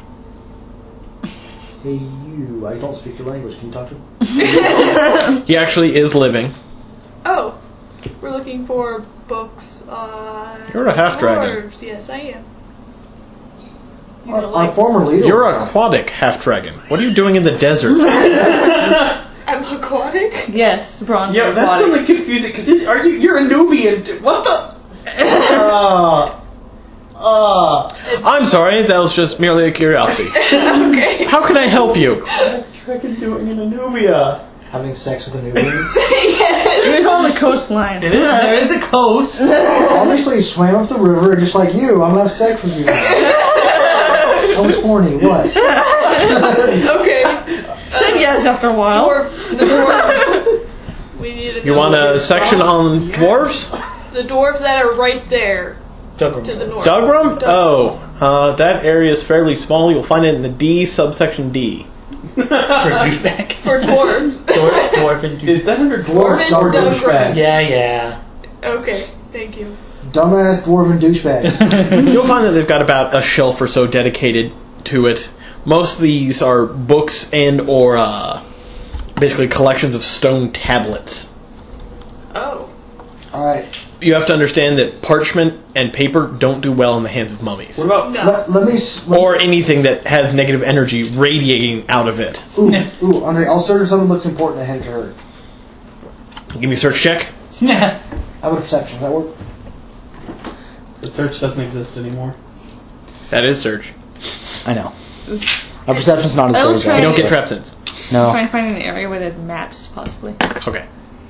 Hey, you. I don't speak your language. Can you talk to him?
He actually is living.
Oh, we're looking for books on.
You're a half-dragon.
dwarves. Yes, I am. You
Our,
don't
our
like.
former leader.
You're aquatic half-dragon. What are you doing in the desert?
I'm aquatic.
Yes, bronze.
Yeah, that's
aquatic.
something confusing, because are you, you're a Nubian. d- What the?
Uh, uh,
I'm sorry, that was just merely a curiosity.
Okay.
How can I help you?
Freaking doing in a Nubia.
having sex with the Nubians.
Yes.
It is on the coastline.
It is, there is a coast.
Obviously, he swam up the river just like you. I'm gonna have sex with you now. I was horny. What?
Okay.
Said yes after a while.
Dwarf. The dwarves. We need to
You
know
want a
which-
section on dwarves?
The dwarves that are right there
Dogram.
to the north.
Dogram?
Dug-
Oh, uh, that area is fairly small. You'll find it in the D subsection D.
For douchebag.
For dwarves.
Dwarf, dwarf and
Is that under
Dwarf
dwarves or
Dwarven
douchebags?
Yeah, yeah.
Okay. Thank you.
Dumbass dwarven douchebags.
You'll find that they've got about a shelf or so dedicated to it. Most of these are books and or uh, basically collections of stone tablets.
Oh.
All right.
you have to understand that parchment and paper don't do well in the hands of mummies.
What about
Let, let me. s- Let
Or anything that has negative energy radiating out of it.
Ooh, ooh, Andre, I'll search if something looks important ahead to her.
Give me a search check.
Yeah.
How about perception? Does that work?
the search doesn't exist anymore?
That is search.
I know. Our perception's not as
I
good
will
as
try
You
that.
don't get trap sense.
No.
Try and find an area with maps, possibly.
Okay.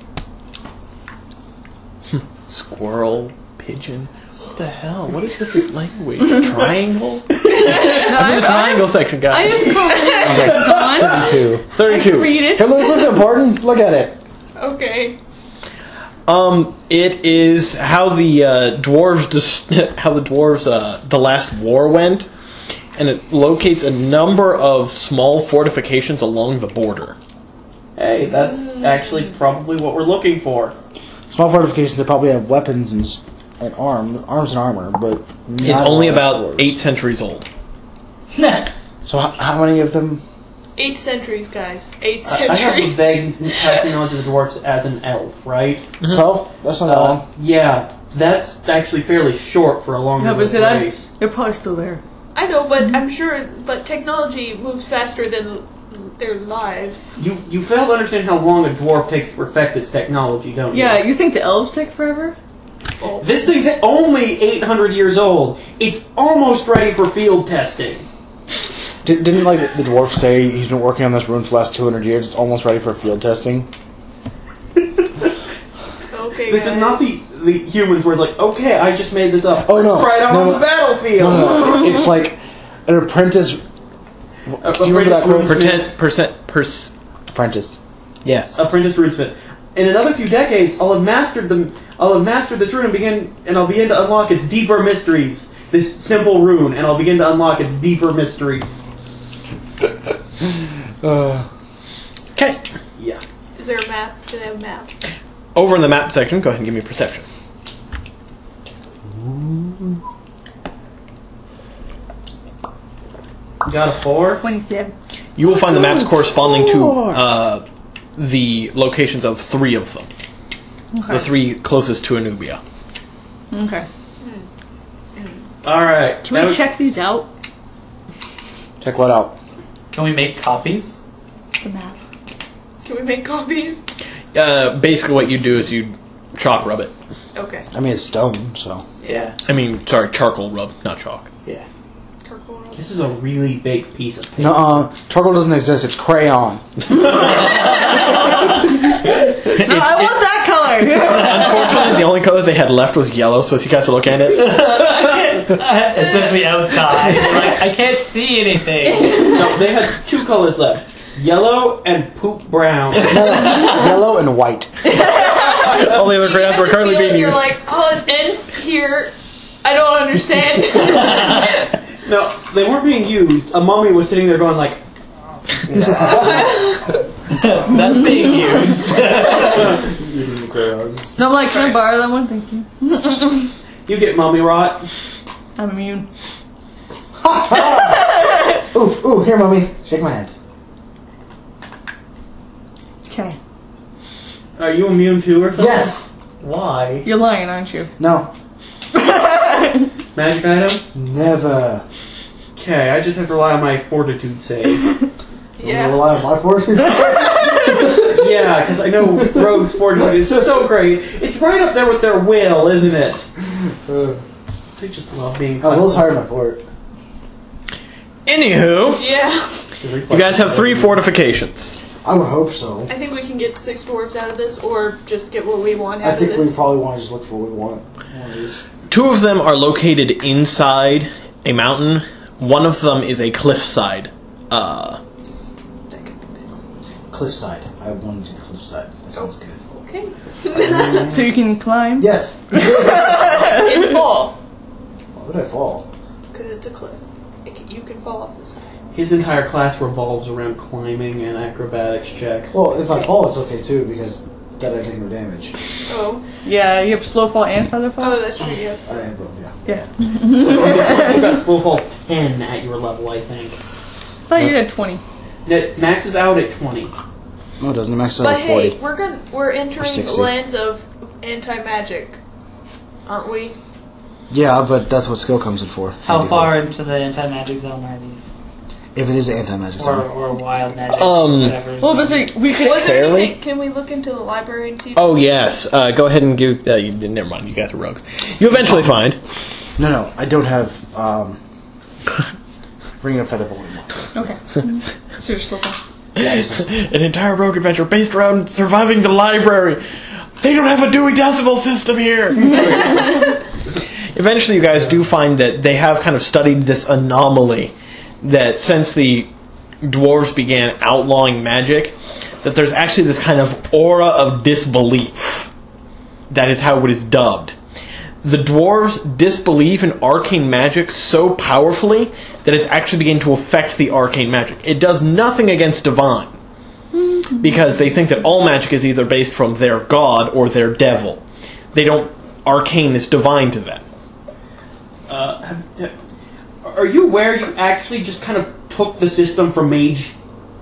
Squirrel, pigeon. What the hell? What is this language? Triangle? I'm in the triangle section,
I
guys.
am confident this on.
Two.
thirty-two.
Read it.
Hey, this looks important. Look at it.
Okay.
Um, it is how the uh, dwarves dis- how the dwarves uh, the last war went, and it locates a number of small fortifications along the border.
Hey, that's actually probably what we're looking for.
Small fortifications that probably have weapons and, s- and arms, arms and armor, but
It's
not
only
a lot of
about
dwarves.
eight centuries old.
So how, how many of them?
Eight centuries, guys. Eight
I, I have a
centuries.
vague passing knowledge of the dwarves as an elf, right?
So that's not that
Uh,
long.
yeah, that's actually fairly short for a longer
No, but see,
race.
that's, they're probably still there.
I know, but I'm sure. But technology moves faster than their lives.
You you fail to understand how long a dwarf takes to perfect its technology, don't you?
Yeah, you think the elves take forever?
Oh.
This thing's only eight hundred years old. It's almost ready for field testing.
Did, didn't like the dwarf say he's been working on this rune for the last two hundred years? It's almost ready for field testing.
Okay,
This
guys.
is not the, the humans where it's like, okay, I just made this up.
Oh, no.
Let's try it out
No,
on
no.
the battlefield.
No, no, it's like an apprentice.
A-
Can you remember that
apprentice
quote?
runesmith.
Percent, percent, pers-
Apprentice.
Yes.
Apprentice runesmith. In another few decades, I'll have mastered them. I'll have mastered this rune and begin, and I'll begin to unlock its deeper mysteries. This simple rune, and I'll begin to unlock its deeper mysteries.
Uh,
Okay.
Yeah.
Is there a map? Do they have a map?
Over in the map section, go ahead and give me perception.
Got a four.
twenty-seven.
You will find the maps corresponding to uh, the locations of three of them.
Okay.
The three closest to Anubia.
Okay.
All right.
Can we
Now-
check these out?
check what out?
Can we make copies?
The map.
Can we make copies?
Uh, basically, what you do is you chalk rub it.
Okay.
I mean, it's stone, so.
Yeah.
I mean, sorry, charcoal rub, not chalk.
Yeah.
Charcoal roll.
This is a really big piece of paper.
No, uh, charcoal doesn't exist. It's crayon.
No, I want that color!
Unfortunately, the only color they had left was yellow, so as you guys were looking at it,
Especially outside. Like, I can't see anything.
No, they had two colors left: yellow and poop brown.
No, no, yellow and white.
all the other crayons were currently being
You're
used.
like, oh, it ends here. I don't understand.
No, they weren't being used. A mummy was sitting there going like,
That's being used.
No, I'm like, can I borrow that one? Thank you.
"You get mummy rot."
I'm immune.
Ooh, ooh, here, mommy. Shake my hand.
Okay.
Are you immune too, or something?
Yes.
Why?
You're lying, aren't you?
No.
Magic item.
Never.
Okay, I just have to rely on my fortitude save.
You
yeah.
rely on my fortune.
Yeah, because I know Rogue's fortitude is so great. It's right up there with their will, isn't it?
uh,
They just love being.
I will's higher than my fort.
Anywho,
Yeah.
you guys have three fortifications.
I would hope so.
I think we can get six dwarves out of this, or just get what we want
I
out of
think we
this.
probably want to just look for what we want. One of these.
Two of them are located inside a mountain. One of them is a cliffside. Uh,
That could be better.
Cliffside. I want to do the cliffside. That sounds good.
Okay.
So you can climb?
Yes.
In fall,
Why would I fall?
because it's a cliff. It can, you can fall off the side.
His entire class revolves around climbing and acrobatics checks.
Well, if I fall, it's okay too because then I take no damage.
Oh.
Yeah, you have slow fall and feather fall?
Oh, that's true. Yes.
I am both, yeah.
Yeah.
You've got slow fall ten at your level, I think.
I thought you had twenty.
No, Max is out at twenty.
No, it doesn't. Max out
But
at
hey,
forty.
we're gonna we're entering
sixty.
lands of anti-magic. aren't we?
Yeah, but that's what skill comes in for.
How
Maybe.
far into the anti-magic zone are these?
If it is anti-magic
Or,
zone.
or wild magic,
Um,
whatever.
Well, but say we could.
Was there
Fairly?
anything? Can we look into the library and see?
Oh yes. Uh, go ahead and give. Uh, you, never mind. You guys are rogues. You eventually find.
No, no, I don't have um, Ring of Feather Balloon.
Okay. So just look.
Yeah, it's just-
An entire rogue adventure based around surviving the library. They don't have a Dewey Decimal System here. Eventually, you guys do find that they have kind of studied this anomaly that since the dwarves began outlawing magic, that there's actually this kind of aura of disbelief. That is how it is dubbed. The dwarves disbelieve in arcane magic so powerfully that it's actually beginning to affect the arcane magic. It does nothing against divine, because they think that all magic is either based from their god or their devil. They don't... Arcane is divine to them.
Uh, have- are you aware you actually just kind of took the system from Mage?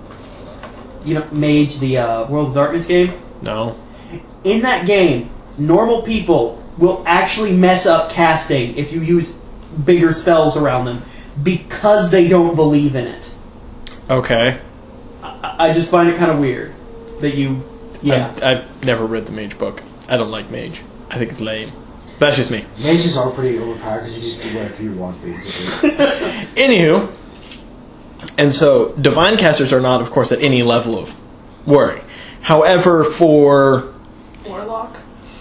You know, Mage, the uh, World of Darkness game?
No.
In that game, normal people will actually mess up casting if you use bigger spells around them because they don't believe in it.
Okay.
I, I just find it kind of weird that you... Yeah.
I've, I've never read the Mage book. I don't like Mage. I think it's lame. That's just me.
Mages are pretty overpowered because you just do whatever you want, basically.
Anywho, and so divine casters are not, of course, at any level of worry. However, for
Warlock.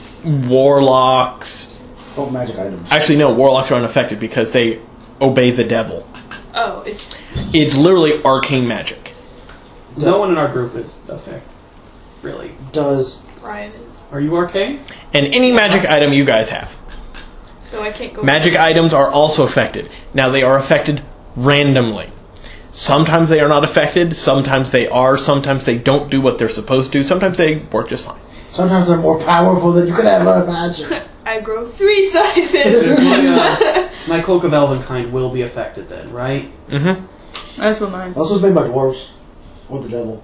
warlocks,
Oh, magic items.
actually no, warlocks are unaffected because they obey the devil.
Oh, it's
It's literally arcane magic.
No one in our group is affected. Really.
Does
Ryan is.
Are you arcane?
And any magic item you guys have.
So I can't go.
Magic items are also affected. Now they are affected randomly. Sometimes they are not affected, sometimes they are, sometimes they don't do what they're supposed to, sometimes they work just fine.
sometimes they're more powerful than you could ever imagine.
I grow three sizes.
my, uh, my Cloak of Elvenkind will be affected then, right?
Mm-hmm.
That's what mine.
Also, it's made by dwarves or the devil.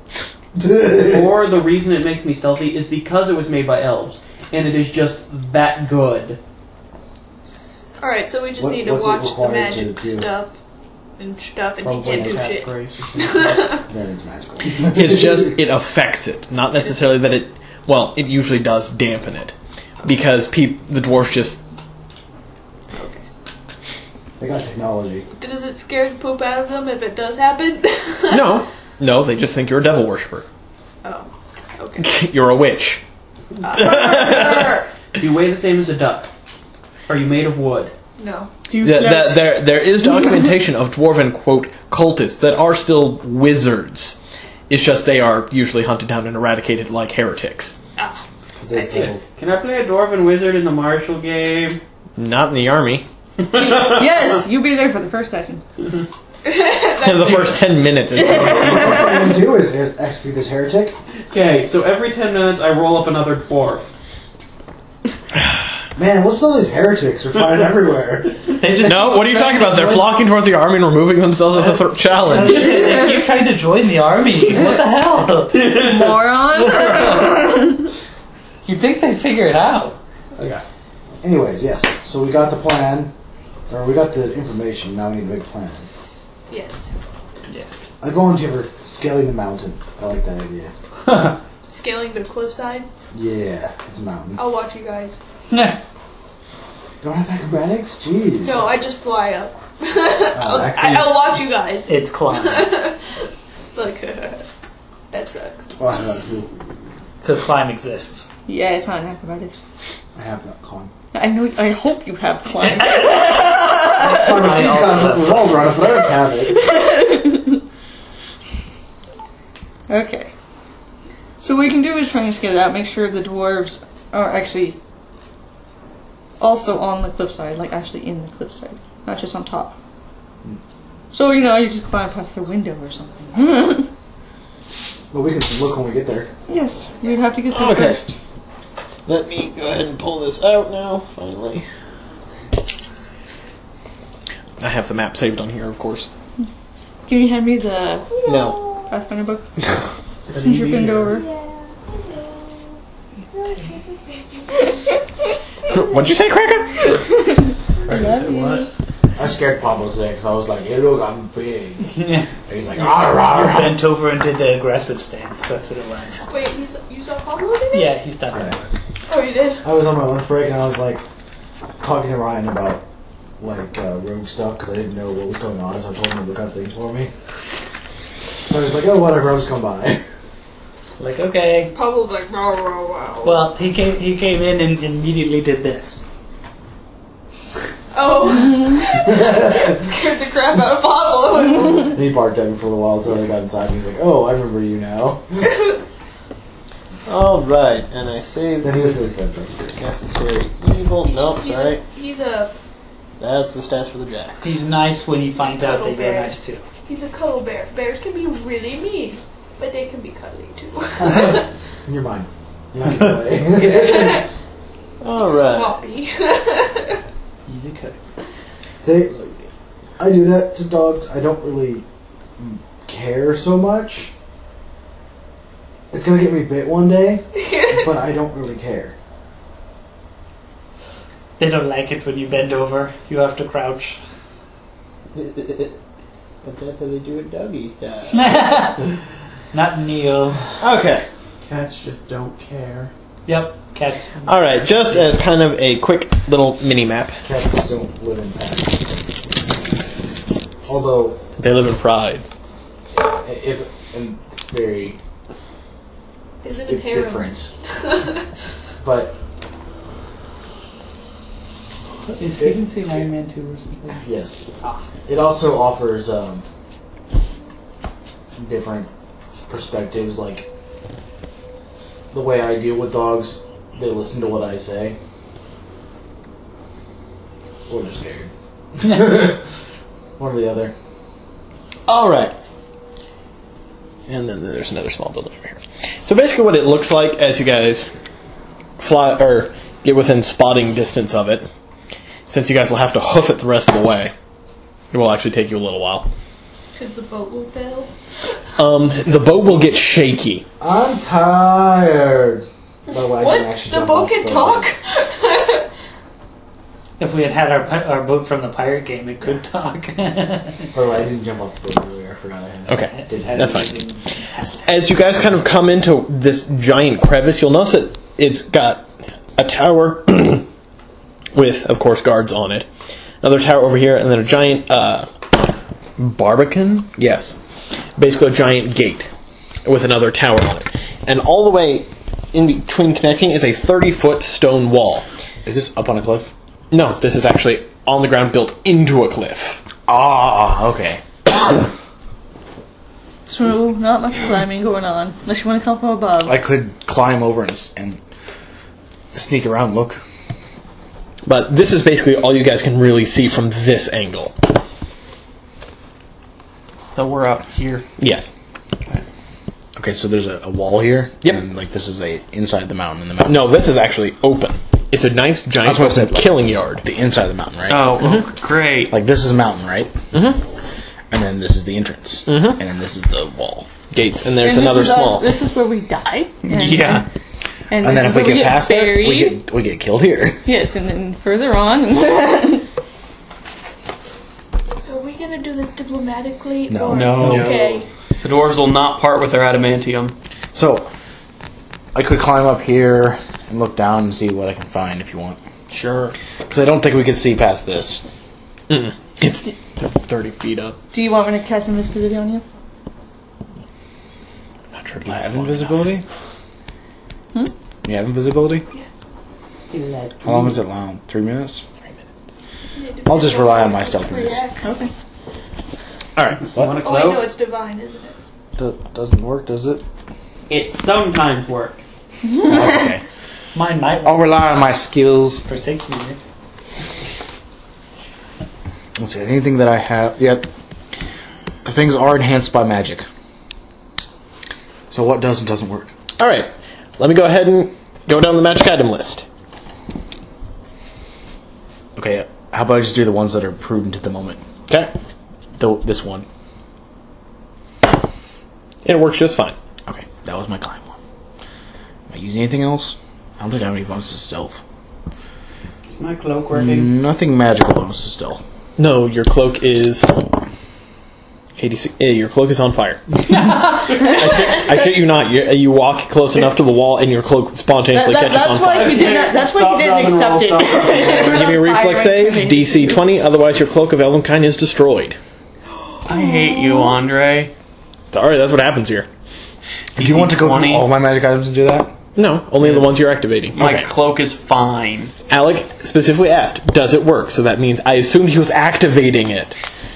Or the reason it makes me stealthy is because it was made by elves, and it is just that good.
All right, so we just
What-
need to
what's it
watch the
required
magic
to do?
stuff and stuff, and
Probably
he can't do
Cat's
shit.
grace or something.
Then it's magical.
It's just, it affects it. Not necessarily that it, well, it usually does dampen it. Because peop, the dwarfs just,
Okay.
They got technology.
Does it scare the poop out of them if it does happen?
no, no, they just think you're a devil worshipper.
Oh, okay.
You're a witch.
Do you weigh the same as a duck? Are you made of wood?
No.
Do you
Th-
yes.
that- there, there is documentation of dwarven, quote, cultists that are still wizards. It's just they are usually hunted down and eradicated like heretics.
Ah,
'Cause
I
they
see.
devil.
Can I play a dwarven wizard in the martial game?
Not in the army.
Yes, you'll be there for the first session.
In the first ten minutes.
What we're going to do is execute this heretic.
Okay, so every ten minutes I roll up another dwarf.
Man, what's all these heretics we're finding everywhere?
They just
No, what are you talking about? They're flocking towards the army and removing themselves as a th- challenge.
they keep trying to join the army. What the hell?
Moron.
You think they figure it out?
Okay.
Anyways, yes. So we got the plan, or we got the information. Now we need to make a plan.
Yes.
I volunteer for scaling the mountain. I like that idea.
Scaling the cliffside.
Yeah, it's a mountain.
I'll watch you guys.
No.
Don't have acrobatics? Jeez.
No, I just fly up.
Oh,
I'll,
actually-
I, I'll watch you guys.
It's climb.
Like, that sucks.
Oh, I have to.
Because climb exists.
Yeah, it's not an acrobatics.
I have not con.
I know. I hope you have climb.
I also was all right, but I don't have it.
Okay. So what we can do is try and scale it out. Make sure the dwarves are actually also on the cliffside, like actually in the cliffside, not just on top. So you know, you just climb past the window or something.
But we can look when we get there.
Yes, you'd have to get there
Okay.
first.
Let me go ahead and pull this out now, finally. I have the map saved on here, of course.
Can you hand me the
No.
Pathfinder book? Since you're bent over.
What'd you say, Cracker?
What?
I scared Pablo today because I was like, hey, look, I'm big.
Yeah.
And he's like, rah, rah,
You
rah.
bent over and did the aggressive stance. That's what it was.
Wait, you saw, you saw Pablo today?
Yeah, he's done that.
Oh, you did?
I was on my lunch break and I was like talking to Ryan about like uh, rogue stuff because I didn't know what was going on, so I told him to look up things for me. So I was like, oh, whatever, I'll just come by.
Like, okay.
Pablo's like, wow, wow, wow.
Well, he came he came in and immediately did this.
Oh. Scared the crap out of Pablo.
And he barked at me for a little while until I got inside and he's like, oh, I remember you now.
Alright, and I saved
Then he was
this
really good.
necessary evil. Nope,
he's
sorry.
A, he's a
That's the stats for the jacks.
He's nice when he finds out
Cuddle
that you're
bear.
nice too.
he's a cuddle bear. Bears can be really mean, but they can be cuddly too.
You're mine. You're not gonna play.
Alright.
Sloppy.
Easy cut.
See, I do that to dogs. I don't really care so much. It's gonna get me bit one day, but I don't really care.
They don't like it when you bend over. You have to crouch.
But that's how they do it doggy style.
Not Neil.
Okay.
Cats just don't care.
Yep, cats.
Alright, just as kind of a quick little mini map.
Cats don't live in packs. Although,
They live in pride.
if and it's very,
They live in
it's
harems.
different. But
Is Steven saying Iron Man two or something?
yes, it also offers um, different perspectives. Like the way I deal with dogs, they listen to what I say, or they're scared. One or the other.
Alright. And then there's another small building over here. So basically what it looks like as you guys fly, or get within spotting distance of it, since you guys will have to hoof it the rest of the way, it will actually take you a little while.
Because the boat will fail.
Um, the boat will get shaky.
I'm tired. By the way, I
What?
didn't actually
The
jump
boat
off
can
the
talk?
If we had had our pi- our boat from the pirate game, it could talk.
By the way, I didn't jump off the boat earlier. I forgot I had.
Okay,
It had
that's fine.
everything has to-
As you guys kind of come into this giant crevice, you'll notice that it's got a tower with, of course, guards on it. Another tower over here, and then a giant uh, barbican? Yes. Basically a giant gate with another tower on it. And all the way in between connecting is a thirty-foot stone wall.
Is this up on a cliff?
No, this is actually on the ground built into a cliff.
Ah, okay.
So, not much climbing going on. Unless you want to come from above.
I could climb over and, s- and sneak around and look.
But this is basically all you guys can really see from this angle.
So we're up here.
Yes.
Okay, so there's a, a wall here.
Yep.
And like this is a inside the mountain in the mountain.
No, this is actually open. It's a nice giant
That's what I said,
open
like-
killing yard.
The inside of the mountain, right?
Oh, oh, great.
Like this is a mountain, right?
Mm-hmm.
And then this is the entrance.
Mhm.
And then this is the wall.
Gates, and there's
And
another
this is
small.
Us, this is where we die. And,
Yeah.
And,
And
this
then
is
if we
where
get past it,
buried.
we get we get killed here.
Yes, and then further on.
So are we gonna do this diplomatically?
No.
Or?
No.
Okay.
The dwarves will not part with their adamantium.
So I could climb up here and look down and see what I can find if you want.
Sure.
Because I don't think we could see past this.
Mm. It's thirty feet up.
Do you want me to cast invisibility on you?
I'm not sure.
Do you have invisibility?
Hmm?
You have invisibility?
Yeah.
How long is it long? Three minutes?
Three minutes.
I'll just rely on my stealthiness.
Okay.
All right.
You want to
Oh, I know
glow?
it's divine, isn't it?
Do- doesn't work, does it?
It sometimes works.
Okay.
Mine might
I'll
work
rely on my skills.
for six music.
Let's see, anything that I have. Yep. Things are enhanced by magic. So what does and doesn't work?
All right. Let me go ahead and go down the magic item list.
Okay, how about I just do the ones that are prudent at the moment?
Okay.
The, this one.
It works just fine.
Okay, that was my climb one. Am I using anything else? I don't think I have any bonuses to stealth.
Is my cloak working?
Nothing magical bonuses still.
No, your cloak is... eighty-six, eh, your cloak is on fire. I, shit, I shit you not. You, you walk close enough to the wall and your cloak spontaneously
That- that-
catches
that's
on
why
fire.
he didn't. That's why he didn't accept it.
Give me a reflex save, D C twenty, otherwise your cloak of Elvenkind is destroyed.
I hate you, Andre.
Sorry, that's what happens here.
Do you want to go through all my magic items and do that?
No, only the ones you're activating.
My cloak is fine.
Alec specifically asked, does it work? So that means I assumed he was activating it.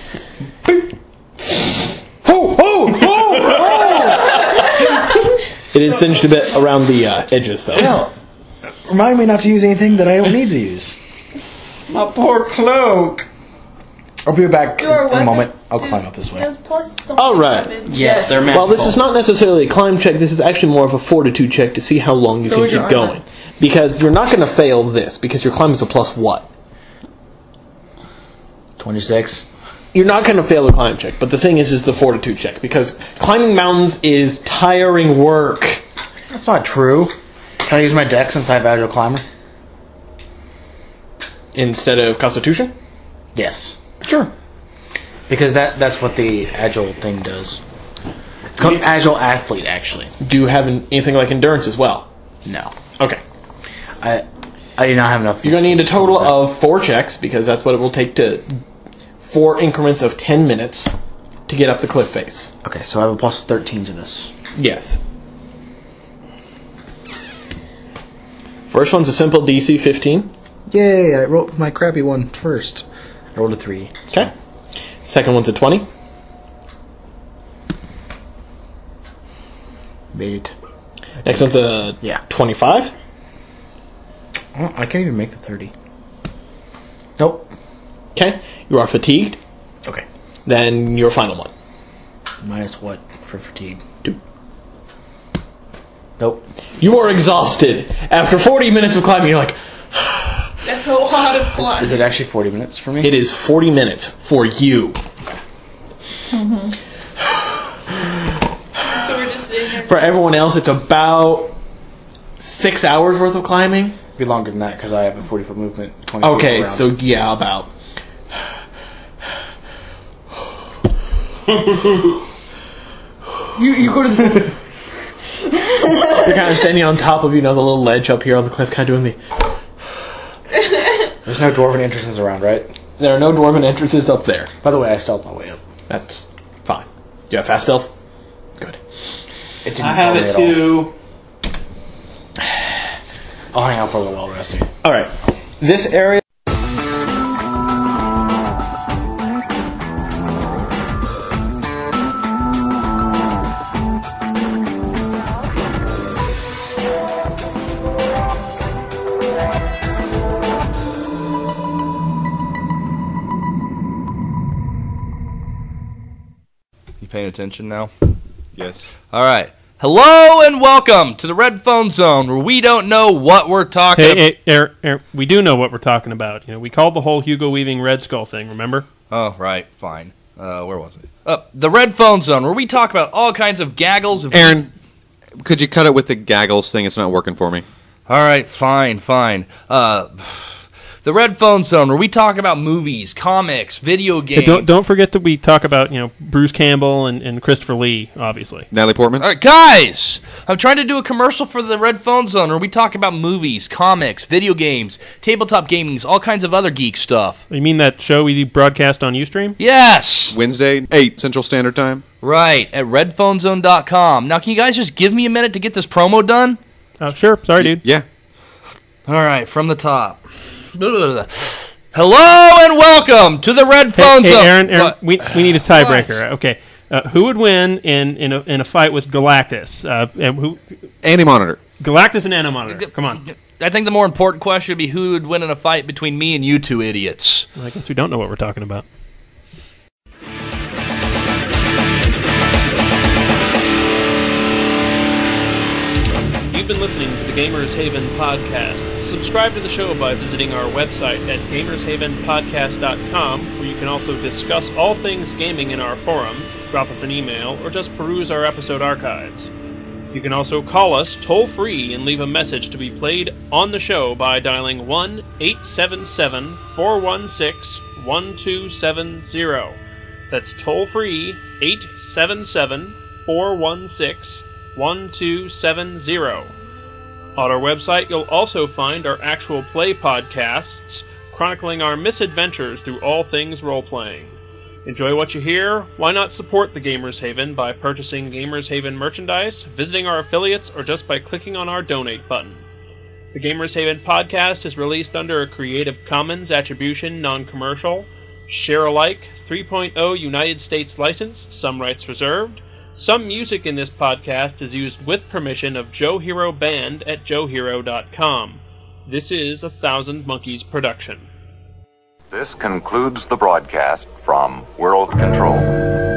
Oh, oh, oh, oh! It is singed a bit around the uh, edges, though.
Well, remind me not to use anything that I don't need to use.
My poor cloak.
I'll be back
Your
in a
weapon
moment. I'll
do-
climb up this way.
Does plus something
All right.
weapon.
Yes, they're
Well,
magical.
this is not necessarily a climb check. This is actually more of a fortitude check to see how long you
So
can
is your
keep
armor.
going. Because you're not going to fail this, because your climb is a plus what?
twenty-six.
You're not going to fail the climb check, but the thing is, is the fortitude check, because climbing mountains is tiring work.
That's not true. Can I use my dex since I have Agile Climber?
Instead of Constitution?
Yes.
Sure.
Because that that's what the Agile thing does. It's called Agile Athlete, actually.
Do you have an, anything like Endurance as well?
No.
Okay.
I I do not have enough.
You're going to need a total of four checks, because that's what it will take to... Four increments of ten minutes to get up the cliff face.
Okay, so I have a plus thirteen to this.
Yes. First one's a simple D C fifteen.
Yay, I rolled my crappy one first. I rolled a three.
Okay. Second one's a twenty.
Made it.
Next one's a
Yeah.
twenty-five.
Oh, I can't even make the thirty. Nope.
Okay. You are fatigued.
Okay.
Then your final one.
Minus what for fatigue?
Two.
Nope.
You are exhausted. After forty minutes of climbing, you're like,
That's a lot of fun.
Is it actually forty minutes for me?
it is forty minutes for you.
So we're just sitting there.
For everyone else, it's about six hours worth of climbing.
It'd be longer than that because I have a forty foot movement. twenty feet
Okay,
around.
so yeah, about.
You you go to the.
You're kind of standing on top of, you know, the little ledge up here on the cliff, kind of doing the.
There's no dwarven entrances around, right?
There are no dwarven entrances up there.
By the way, I stealthed my way up.
That's fine. You have fast stealth? Good.
It didn't
I have
stealth me
it
at all.
too.
I'll hang out for a little while resting.
Alright. This area.
You paying attention now? Yes. All right. Hello and welcome to the Red Phone Zone, where we don't know what we're talking
Hey,
about.
hey, Aaron, Aaron, we do know what we're talking about. You know, we called the whole Hugo Weaving Red Skull thing. Remember?
Oh, right. Fine. Uh, where was it? Uh, the Red Phone Zone, where we talk about all kinds of gaggles. Of
Aaron, could you cut it with the gaggles thing? It's not working for me.
All right. Fine. Fine. Uh, the Red Phone Zone, where we talk about movies, comics, video
Hey,
games.
don't don't forget that we talk about, you know, Bruce Campbell and, and Christopher Lee, obviously.
Natalie Portman?
All right, guys, I'm trying to do a commercial for the Red Phone Zone where we talk about movies, comics, video games, tabletop gaming, all kinds of other geek stuff.
You mean that show we broadcast on Ustream?
Yes!
Wednesday, eight Central Standard Time.
Right, at red phone zone dot com. Now, can you guys just give me a minute to get this promo done?
Oh, sure. Sorry, dude.
Yeah.
All right, from the top. Hello and welcome to the Red
Hey,
Phone
hey,
Zone.
Aaron, Aaron
What?
we, we need a tiebreaker. Okay. Uh, who would win in, in, a, in a fight with Galactus? Uh, and who?
Anti-Monitor.
Galactus and Anti-Monitor. Come on.
I think the more important question would be who would win in a fight between me and you two idiots.
Well, I guess we don't know what we're talking about. You've been listening to the Gamers Haven podcast. Subscribe to the show by visiting our website at gamers haven podcast dot com, where you can also discuss all things gaming in our forum, drop us an email, or just peruse our episode archives. You can also call us toll-free and leave a message to be played on the show by dialing one eight seven seven, four one six, one two seven zero. That's toll-free, eight seven seven, four one six, one two seven zero. On our website, you'll also find our actual play podcasts chronicling our misadventures through all things role-playing. Enjoy what you hear? Why not support the Gamers Haven by purchasing Gamers Haven merchandise, visiting our affiliates, or just by clicking on our donate button? The Gamers Haven podcast is released under a Creative Commons Attribution Non-Commercial, Share-alike three point oh United States license, some rights reserved. Some music in this podcast is used with permission of Joe Hero Band at joe hero dot com. This is a Thousand Monkeys production.
This concludes the broadcast from World Control.